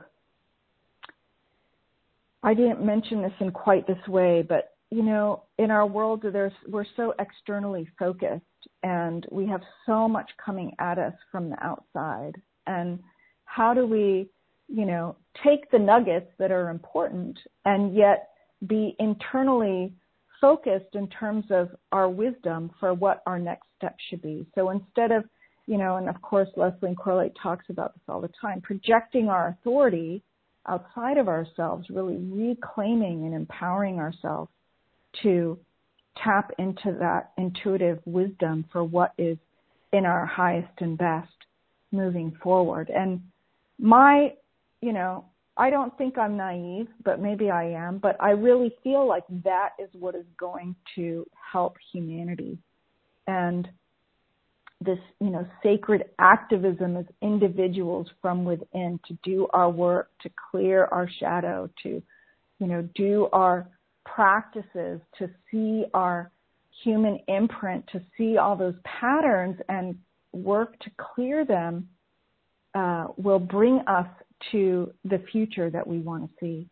I didn't mention this in quite this way, but, you know, in our world, there's, we're so externally focused, and we have so much coming at us from the outside. And how do we, you know, take the nuggets that are important and yet be internally focused in terms of our wisdom for what our next step should be. So instead of, you know, and of course Leslie and Correlate talks about this all the time, projecting our authority outside of ourselves, really reclaiming and empowering ourselves to tap into that intuitive wisdom for what is in our highest and best moving forward. And my, you know, I don't think I'm naive, but maybe I am, but I really feel like that is what is going to help humanity. And this, you know, sacred activism as individuals from within to do our work, to clear our shadow, to, you know, do our practices, to see our human imprint, to see all those patterns and work to clear them, uh, will bring us to the future that we want to see.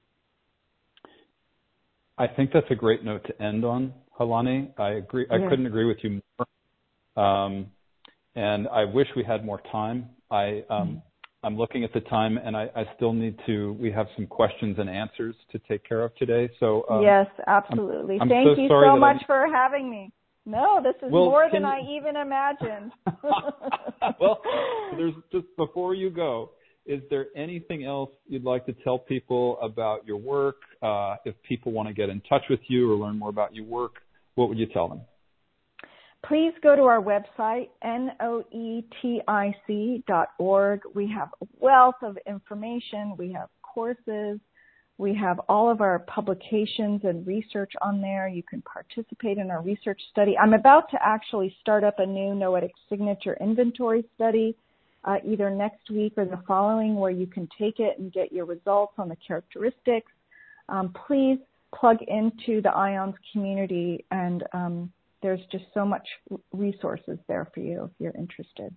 I think that's a great note to end on, Helani. I agree. I Yeah. couldn't agree with you more. Um, and I wish we had more time. I, um, mm-hmm. I'm looking at the time, and I, I still need to. We have some questions and answers to take care of today. So um, yes, absolutely. I'm, I'm Thank so you sorry so that much I'm... for having me. No, this is well, more than you... I even imagined. Well, there's just before you go, is there anything else you'd like to tell people about your work? Uh, if people want to get in touch with you or learn more about your work, what would you tell them? Please go to our website, noetic dot org. We have a wealth of information. We have courses. We have all of our publications and research on there. You can participate in our research study. I'm about to actually start up a new Noetic Signature Inventory study, uh, either next week or the following, where you can take it and get your results on the characteristics. Um, please plug into the IONS community, and um, there's just so much resources there for you if you're interested.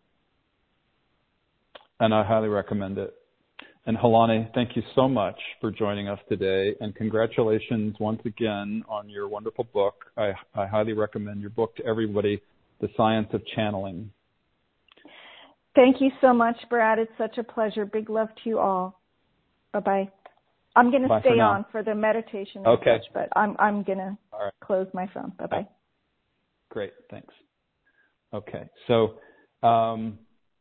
And I highly recommend it. And Helani, thank you so much for joining us today, and congratulations once again on your wonderful book. I, I highly recommend your book to everybody, The Science of Channeling. Thank you so much, Brad. It's such a pleasure. Big love to you all. Bye-bye. I'm going to stay on for the meditation and okay. such, but I'm, I'm going to right. close my phone. Bye-bye. Great. Thanks. Okay. So, um,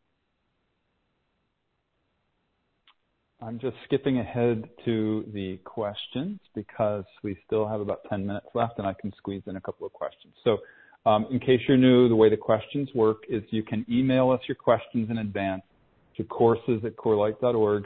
I'm just skipping ahead to the questions because we still have about ten minutes left, and I can squeeze in a couple of questions. So um, in case you're new, the way the questions work is you can email us your questions in advance to courses at corelight dot org.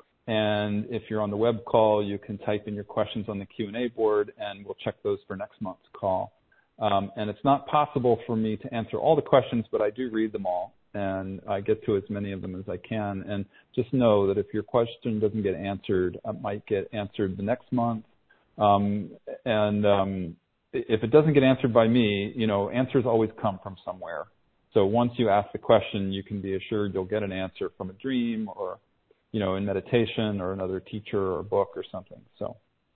And if you're on the web call, you can type in your questions on the Q and A board, and we'll check those for next month's call. Um, and it's not possible for me to answer all the questions, but I do read them all, and I get to as many of them as I can. And just know that if your question doesn't get answered, it might get answered the next month. Um, and um, if it doesn't get answered by me, you know, answers always come from somewhere. So once you ask the question, you can be assured you'll get an answer from a dream or, you know, in meditation or another teacher or book or something. So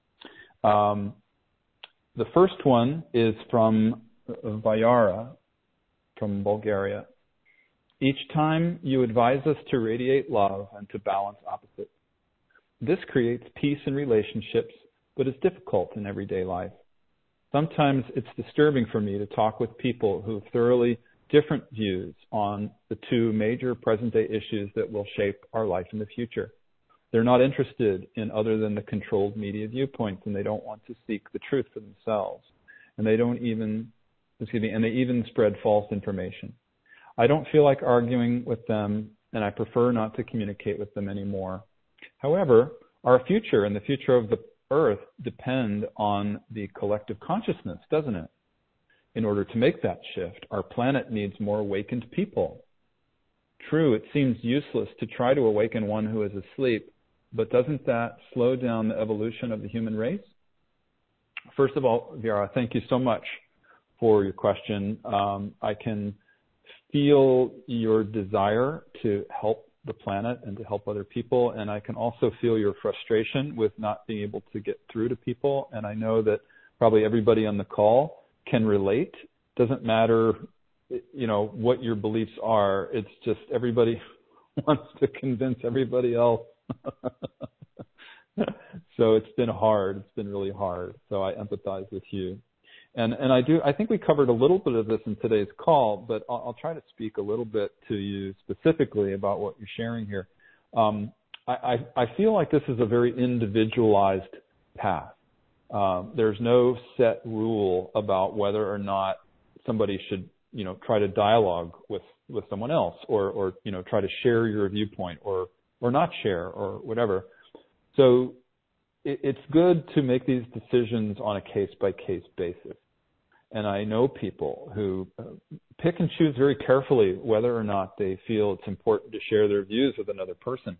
um, the first one is from Vayara from Bulgaria. Each time you advise us to radiate love and to balance opposites. This creates peace in relationships, but is difficult in everyday life. Sometimes it's disturbing for me to talk with people who have thoroughly different views on the two major present-day issues that will shape our life in the future. They're not interested in other than the controlled media viewpoints, and they don't want to seek the truth for themselves. And they don't even, excuse me, and they even spread false information. I don't feel like arguing with them, and I prefer not to communicate with them anymore. However, our future and the future of the Earth depend on the collective consciousness, doesn't it? In order to make that shift, our planet needs more awakened people. True, it seems useless to try to awaken one who is asleep, but doesn't that slow down the evolution of the human race? First of all, Vera, thank you so much for your question. Um, I can feel your desire to help the planet and to help other people, and I can also feel your frustration with not being able to get through to people, and I know that probably everybody on the call can relate. Doesn't matter, you know, what your beliefs are. It's just everybody wants to convince everybody else. So it's been hard. It's been really hard. So I empathize with you. And and I do. I think we covered a little bit of this in today's call, but I'll, I'll try to speak a little bit to you specifically about what you're sharing here. Um, I, I, I feel like this is a very individualized path. Um, there's no set rule about whether or not somebody should, you know, try to dialogue with, with someone else, or or you know, try to share your viewpoint, or or not share, or whatever. So it, it's good to make these decisions on a case-by-case basis. And I know people who uh, pick and choose very carefully whether or not they feel it's important to share their views with another person.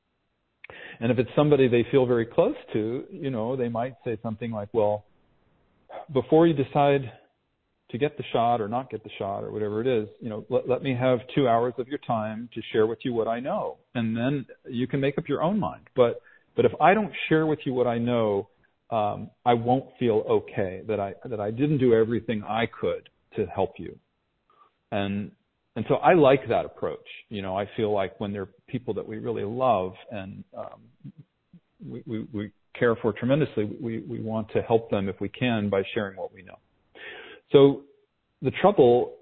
And if it's somebody they feel very close to, you know, they might say something like, well, before you decide to get the shot or not get the shot or whatever it is, you know, let, let me have two hours of your time to share with you what I know. And then you can make up your own mind. But, but if I don't share with you what I know, um, I won't feel okay that I, that I didn't do everything I could to help you. And, and so I like that approach. You know, I feel like when there are people that we really love and, um, we, we, we care for tremendously, we, we want to help them if we can by sharing what we know. So the trouble,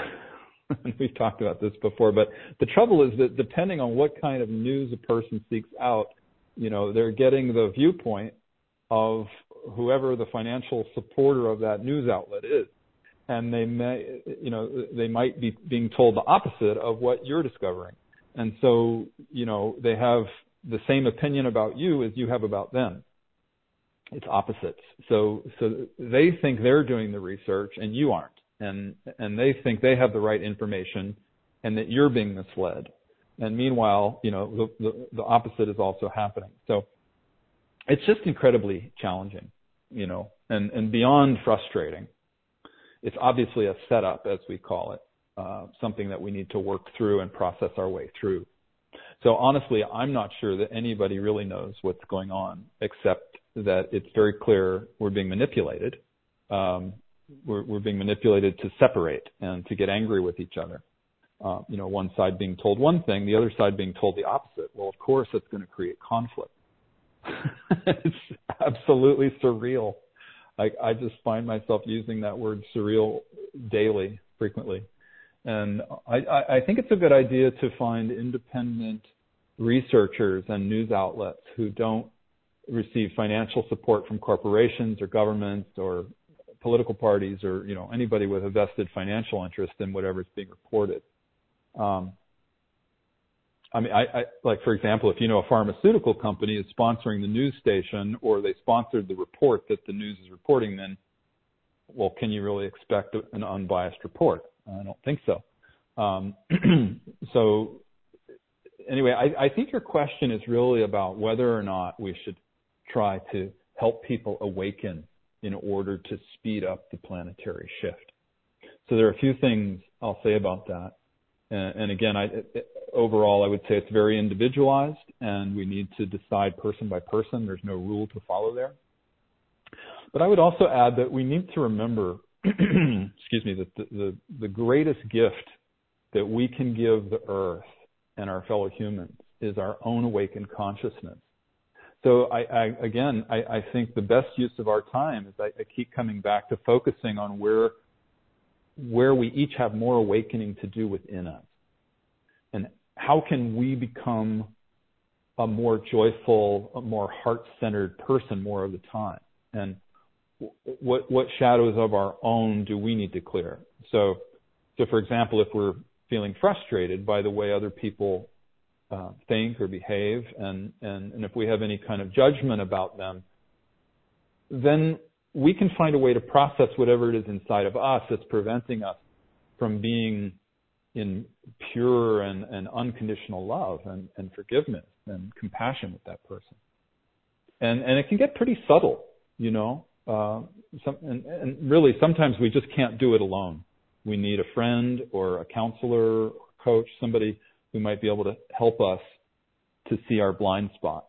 and we've talked about this before, but the trouble is that depending on what kind of news a person seeks out, you know, they're getting the viewpoint of whoever the financial supporter of that news outlet is. And they may, you know, they might be being told the opposite of what you're discovering. And so, you know, they have the same opinion about you as you have about them. It's opposites. So, so they think they're doing the research and you aren't. And, and they think they have the right information and that you're being misled. And meanwhile, you know, the, the, the opposite is also happening. So it's just incredibly challenging, you know, and, and beyond frustrating. It's obviously a setup, as we call it, uh, something that we need to work through and process our way through. So honestly, I'm not sure that anybody really knows what's going on, except that it's very clear we're being manipulated. Um, we're, we're being manipulated to separate and to get angry with each other. Uh, you know, one side being told one thing, the other side being told the opposite. Well, of course, it's going to create conflict. It's absolutely surreal. I, I just find myself using that word surreal daily, frequently. And I, I think it's a good idea to find independent researchers and news outlets who don't receive financial support from corporations or governments or political parties or, you know, anybody with a vested financial interest in whatever is being reported. Um, I mean, I, I, like, for example, if you know a pharmaceutical company is sponsoring the news station or they sponsored the report that the news is reporting, then, well, can you really expect an unbiased report? I don't think so. Um, so anyway, I, I think your question is really about whether or not we should try to help people awaken in order to speed up the planetary shift. So there are a few things I'll say about that. And, and again, I, it, overall, I would say it's very individualized, and we need to decide person by person. There's no rule to follow there. But I would also add that we need to remember, excuse me, that the, the, the greatest gift that we can give the earth and our fellow humans is our own awakened consciousness. So I, I again, I, I think the best use of our time is I, I keep coming back to focusing on where, where we each have more awakening to do within us. And how can we become a more joyful, a more heart-centered person more of the time? And what what shadows of our own do we need to clear? So, so for example, if we're feeling frustrated by the way other people uh, think or behave, and, and, and if we have any kind of judgment about them, then we can find a way to process whatever it is inside of us that's preventing us from being in pure and, and unconditional love and, and forgiveness and compassion with that person. And, and it can get pretty subtle, you know. Uh, some, and, and really, sometimes we just can't do it alone. We need a friend or a counselor or coach, somebody who might be able to help us to see our blind spots,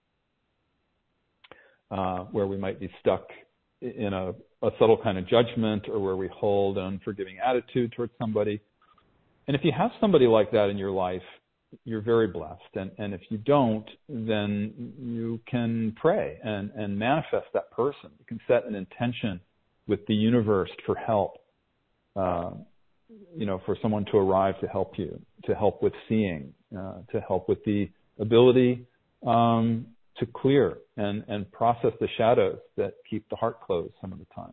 uh, where we might be stuck in a, a subtle kind of judgment, or where we hold an unforgiving attitude towards somebody. And if you have somebody like that in your life, you're very blessed. And, and if you don't, then you can pray and, and manifest that person. You can set an intention with the universe for help, uh, you know, for someone to arrive to help you, to help with seeing, uh, to help with the ability um, to clear and, and process the shadows that keep the heart closed some of the time.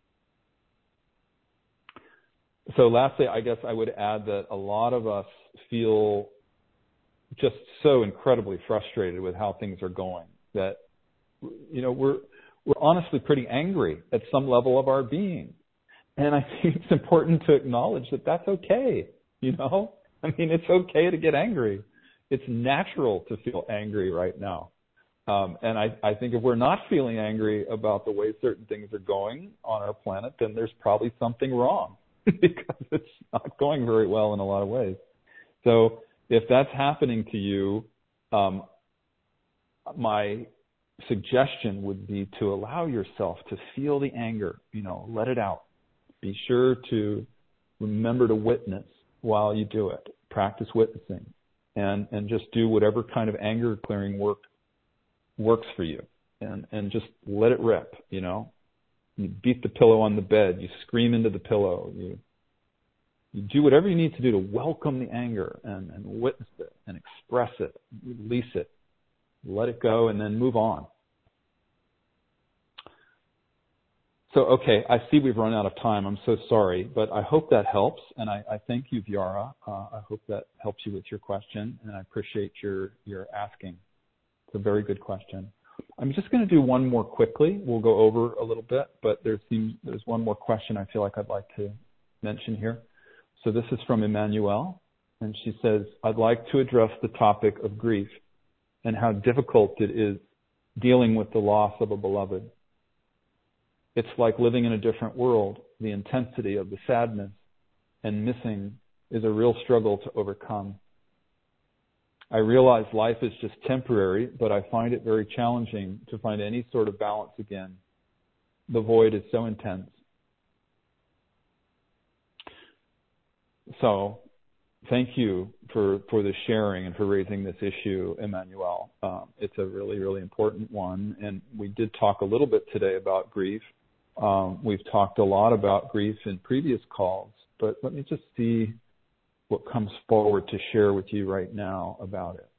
So lastly, I guess I would add that a lot of us feel just so incredibly frustrated with how things are going. that, you know, we're we're honestly pretty angry at some level of our being. And I think it's important to acknowledge that that's okay, you know? I mean, it's okay to get angry. It's natural to feel angry right now. Um, and I, I think if we're not feeling angry about the way certain things are going on our planet, then there's probably something wrong because it's not going very well in a lot of ways. So if that's happening to you, um, my suggestion would be to allow yourself to feel the anger, you know, let it out. Be sure to remember to witness while you do it. Practice witnessing and, and just do whatever kind of anger clearing work works for you, and, and just let it rip, you know. You beat the pillow on the bed, you scream into the pillow, you you do whatever you need to do to welcome the anger and, and witness it and express it, release it, let it go, and then move on. So, okay, I see we've run out of time. I'm so sorry, but I hope that helps, and I, I thank you, Viara. Uh, I hope that helps you with your question, and I appreciate your, your asking. It's a very good question. I'm just going to do one more quickly. We'll go over a little bit, but there seems there's one more question I feel like I'd like to mention here. So this is from Emmanuelle, and she says, I'd like to address the topic of grief and how difficult it is dealing with the loss of a beloved. It's like living in a different world. The intensity of the sadness and missing is a real struggle to overcome. I realize life is just temporary, but I find it very challenging to find any sort of balance again. The void is so intense. So, thank you for, for the sharing and for raising this issue, Emmanuelle. Um, it's a really, really important one, and we did talk a little bit today about grief. Um, we've talked a lot about grief in previous calls, but let me just see what comes forward to share with you right now about it.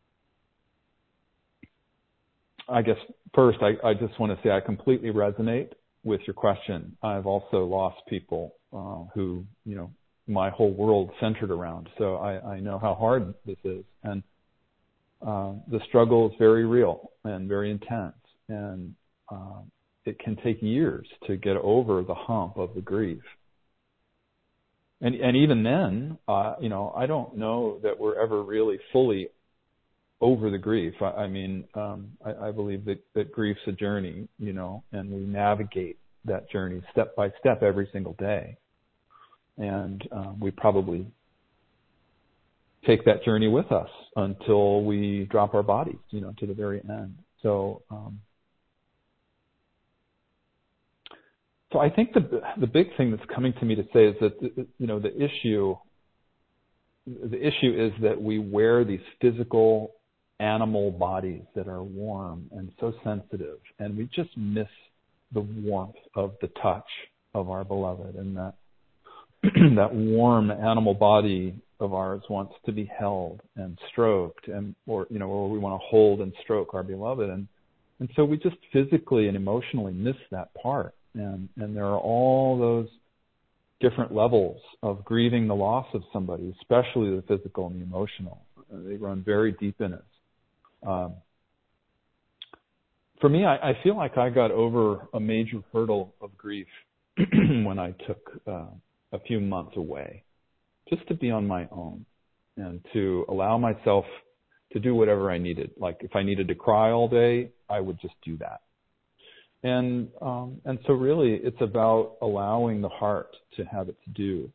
I guess first, I, I just want to say I completely resonate with your question. I've also lost people uh, who, you know, my whole world centered around. So I, I know how hard this is. And uh, the struggle is very real and very intense. And uh, it can take years to get over the hump of the grief. And, and even then, uh, you know, I don't know that we're ever really fully over the grief. I, I mean, um, I, I believe that, that grief's a journey, you know, and we navigate that journey step by step every single day. And uh, we probably take that journey with us until we drop our bodies, you know, to the very end. So, um, So I think the the big thing that's coming to me to say is that, you know, the issue the issue is that we wear these physical animal bodies that are warm and so sensitive, and we just miss the warmth of the touch of our beloved, and that that warm animal body of ours wants to be held and stroked, and or you know, or we want to hold and stroke our beloved, and and so we just physically and emotionally miss that part. And, and there are all those different levels of grieving the loss of somebody, especially the physical and the emotional. They run very deep in us. Um, for me, I, I feel like I got over a major hurdle of grief when I took uh, a few months away, just to be on my own and to allow myself to do whatever I needed. Like if I needed to cry all day, I would just do that. And um, and so really it's about allowing the heart to have its due.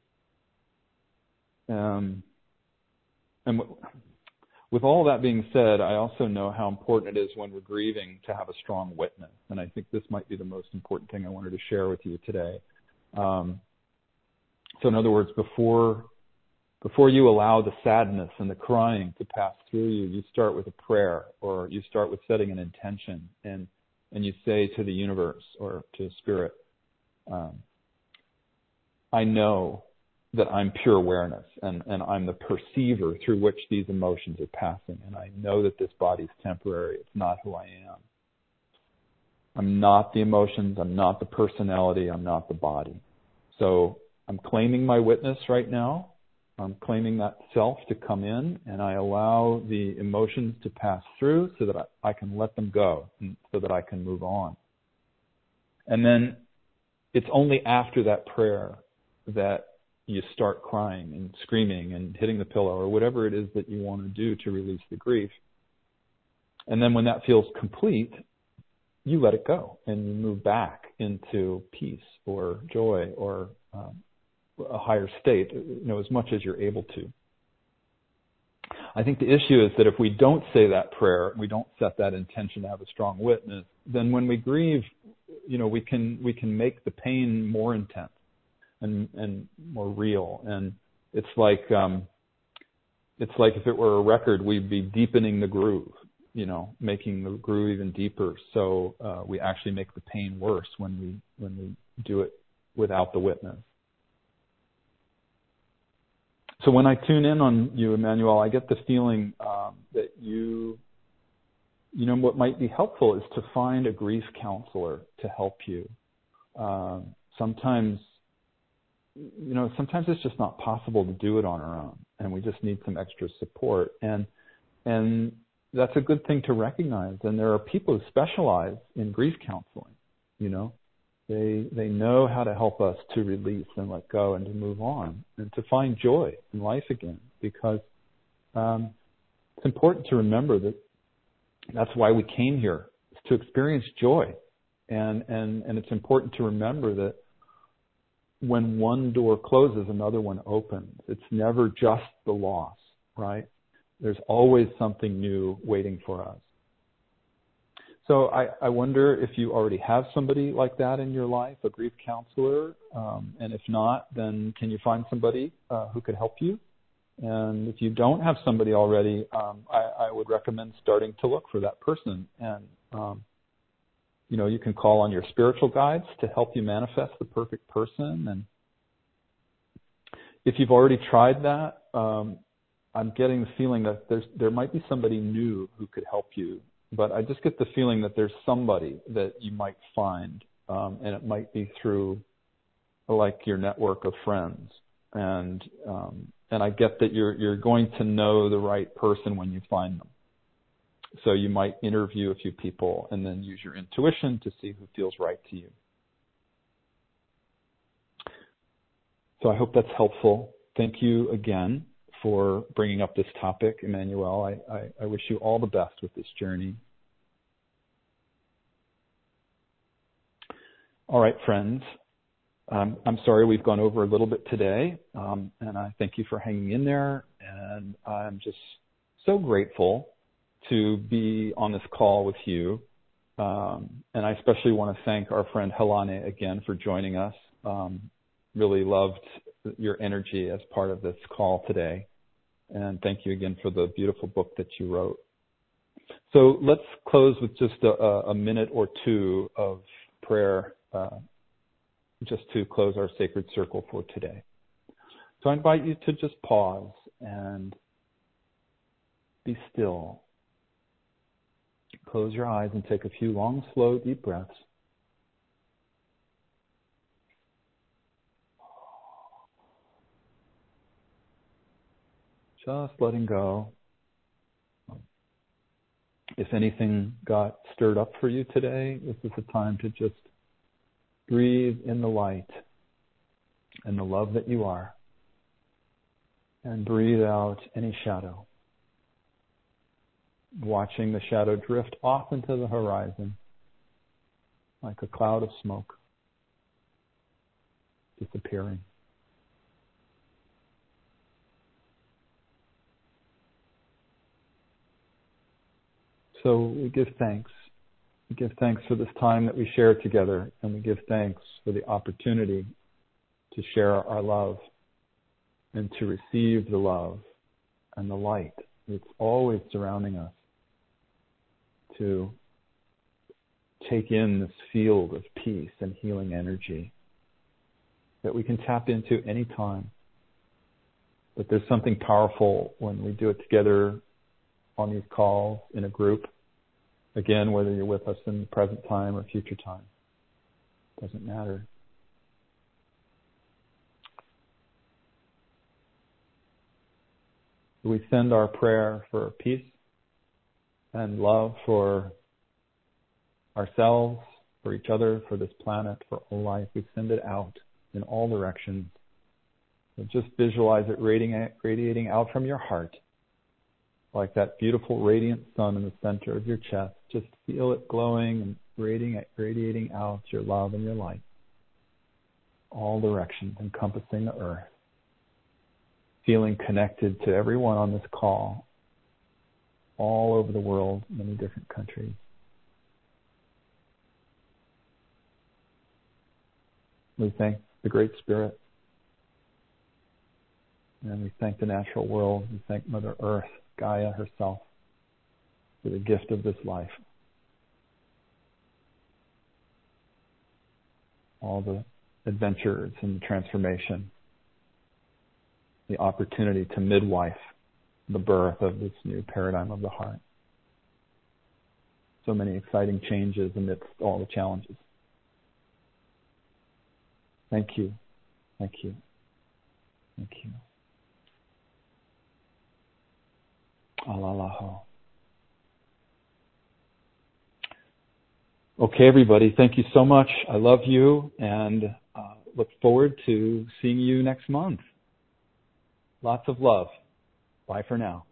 Um, and w- with all that being said, I also know how important it is when we're grieving to have a strong witness. And I think this might be the most important thing I wanted to share with you today. Um, so in other words, before before you allow the sadness and the crying to pass through you, you start with a prayer, or you start with setting an intention, and and you say to the universe or to spirit, um, I know that I'm pure awareness, and, and I'm the perceiver through which these emotions are passing, and I know that this body is temporary. It's not who I am. I'm not the emotions. I'm not the personality. I'm not the body. So I'm claiming my witness right now. I'm claiming that self to come in, and I allow the emotions to pass through so that I, I can let them go, and so that I can move on. And then it's only after that prayer that you start crying and screaming and hitting the pillow or whatever it is that you want to do to release the grief. And then when that feels complete, you let it go and you move back into peace or joy or um, a higher state, you know, as much as you're able to. I think the issue is that if we don't say that prayer, we don't set that intention to have a strong witness, then when we grieve, you know, we can we can make the pain more intense and and more real. And it's like um, it's like if it were a record, we'd be deepening the groove, you know, making the groove even deeper. So uh, we actually make the pain worse when we when we do it without the witness. So when I tune in on you, Emmanuel, I get the feeling um, that you, you know, what might be helpful is to find a grief counselor to help you. Um, sometimes, you know, sometimes it's just not possible to do it on our own, and we just need some extra support. And and that's a good thing to recognize. And there are people who specialize in grief counseling, you know. They they know how to help us to release and let go and to move on and to find joy in life again, because um, it's important to remember that that's why we came here, is to experience joy. And, and, and it's important to remember that when one door closes, another one opens. It's never just the loss, right? There's always something new waiting for us. So I, I wonder if you already have somebody like that in your life, a grief counselor, um, and if not, then can you find somebody uh, who could help you? And if you don't have somebody already, um, I, I would recommend starting to look for that person. And, um, you know, you can call on your spiritual guides to help you manifest the perfect person. And if you've already tried that, um, I'm getting the feeling that there's there might be somebody new who could help you. But I just get the feeling that there's somebody that you might find, um, and it might be through, like, your network of friends. And um, and I get that you're you're going to know the right person when you find them. So you might interview a few people and then use your intuition to see who feels right to you. So I hope that's helpful. Thank you again for bringing up this topic, Emmanuel. I, I, I wish you all the best with this journey. All right, friends. Um, I'm sorry we've gone over a little bit today, um, and I thank you for hanging in there. And I'm just so grateful to be on this call with you. Um, and I especially want to thank our friend Helane again for joining us. Um, really loved your energy as part of this call today. And thank you again for the beautiful book that you wrote. So let's close with just a, a minute or two of prayer, uh, just to close our sacred circle for today. So I invite you to just pause and be still. Close your eyes and take a few long, slow, deep breaths. Just letting go. If anything got stirred up for you today, this is the time to just breathe in the light and the love that you are, and breathe out any shadow. Watching the shadow drift off into the horizon like a cloud of smoke, disappearing. So we give thanks. We give thanks for this time that we share together, and we give thanks for the opportunity to share our love and to receive the love and the light that's always surrounding us, to take in this field of peace and healing energy that we can tap into any time. But there's something powerful when we do it together on these calls in a group. Again, whether you're with us in the present time or future time, doesn't matter. We send our prayer for peace and love for ourselves, for each other, for this planet, for all life. We send it out in all directions. So just visualize it radiating, radiating out from your heart, like that beautiful radiant sun in the center of your chest. Just feel it glowing and radiating, radiating out your love and your light. All directions, encompassing the earth. Feeling connected to everyone on this call, all over the world, many different countries. We thank the Great Spirit, and we thank the natural world. We thank Mother Earth, Gaia herself, for the gift of this life. All the adventures and transformation, the opportunity to midwife the birth of this new paradigm of the heart. So many exciting changes amidst all the challenges. Thank you. Thank you. Thank you. Alalaho. Okay, everybody. Thank you so much. I love you and uh, look forward to seeing you next month. Lots of love. Bye for now.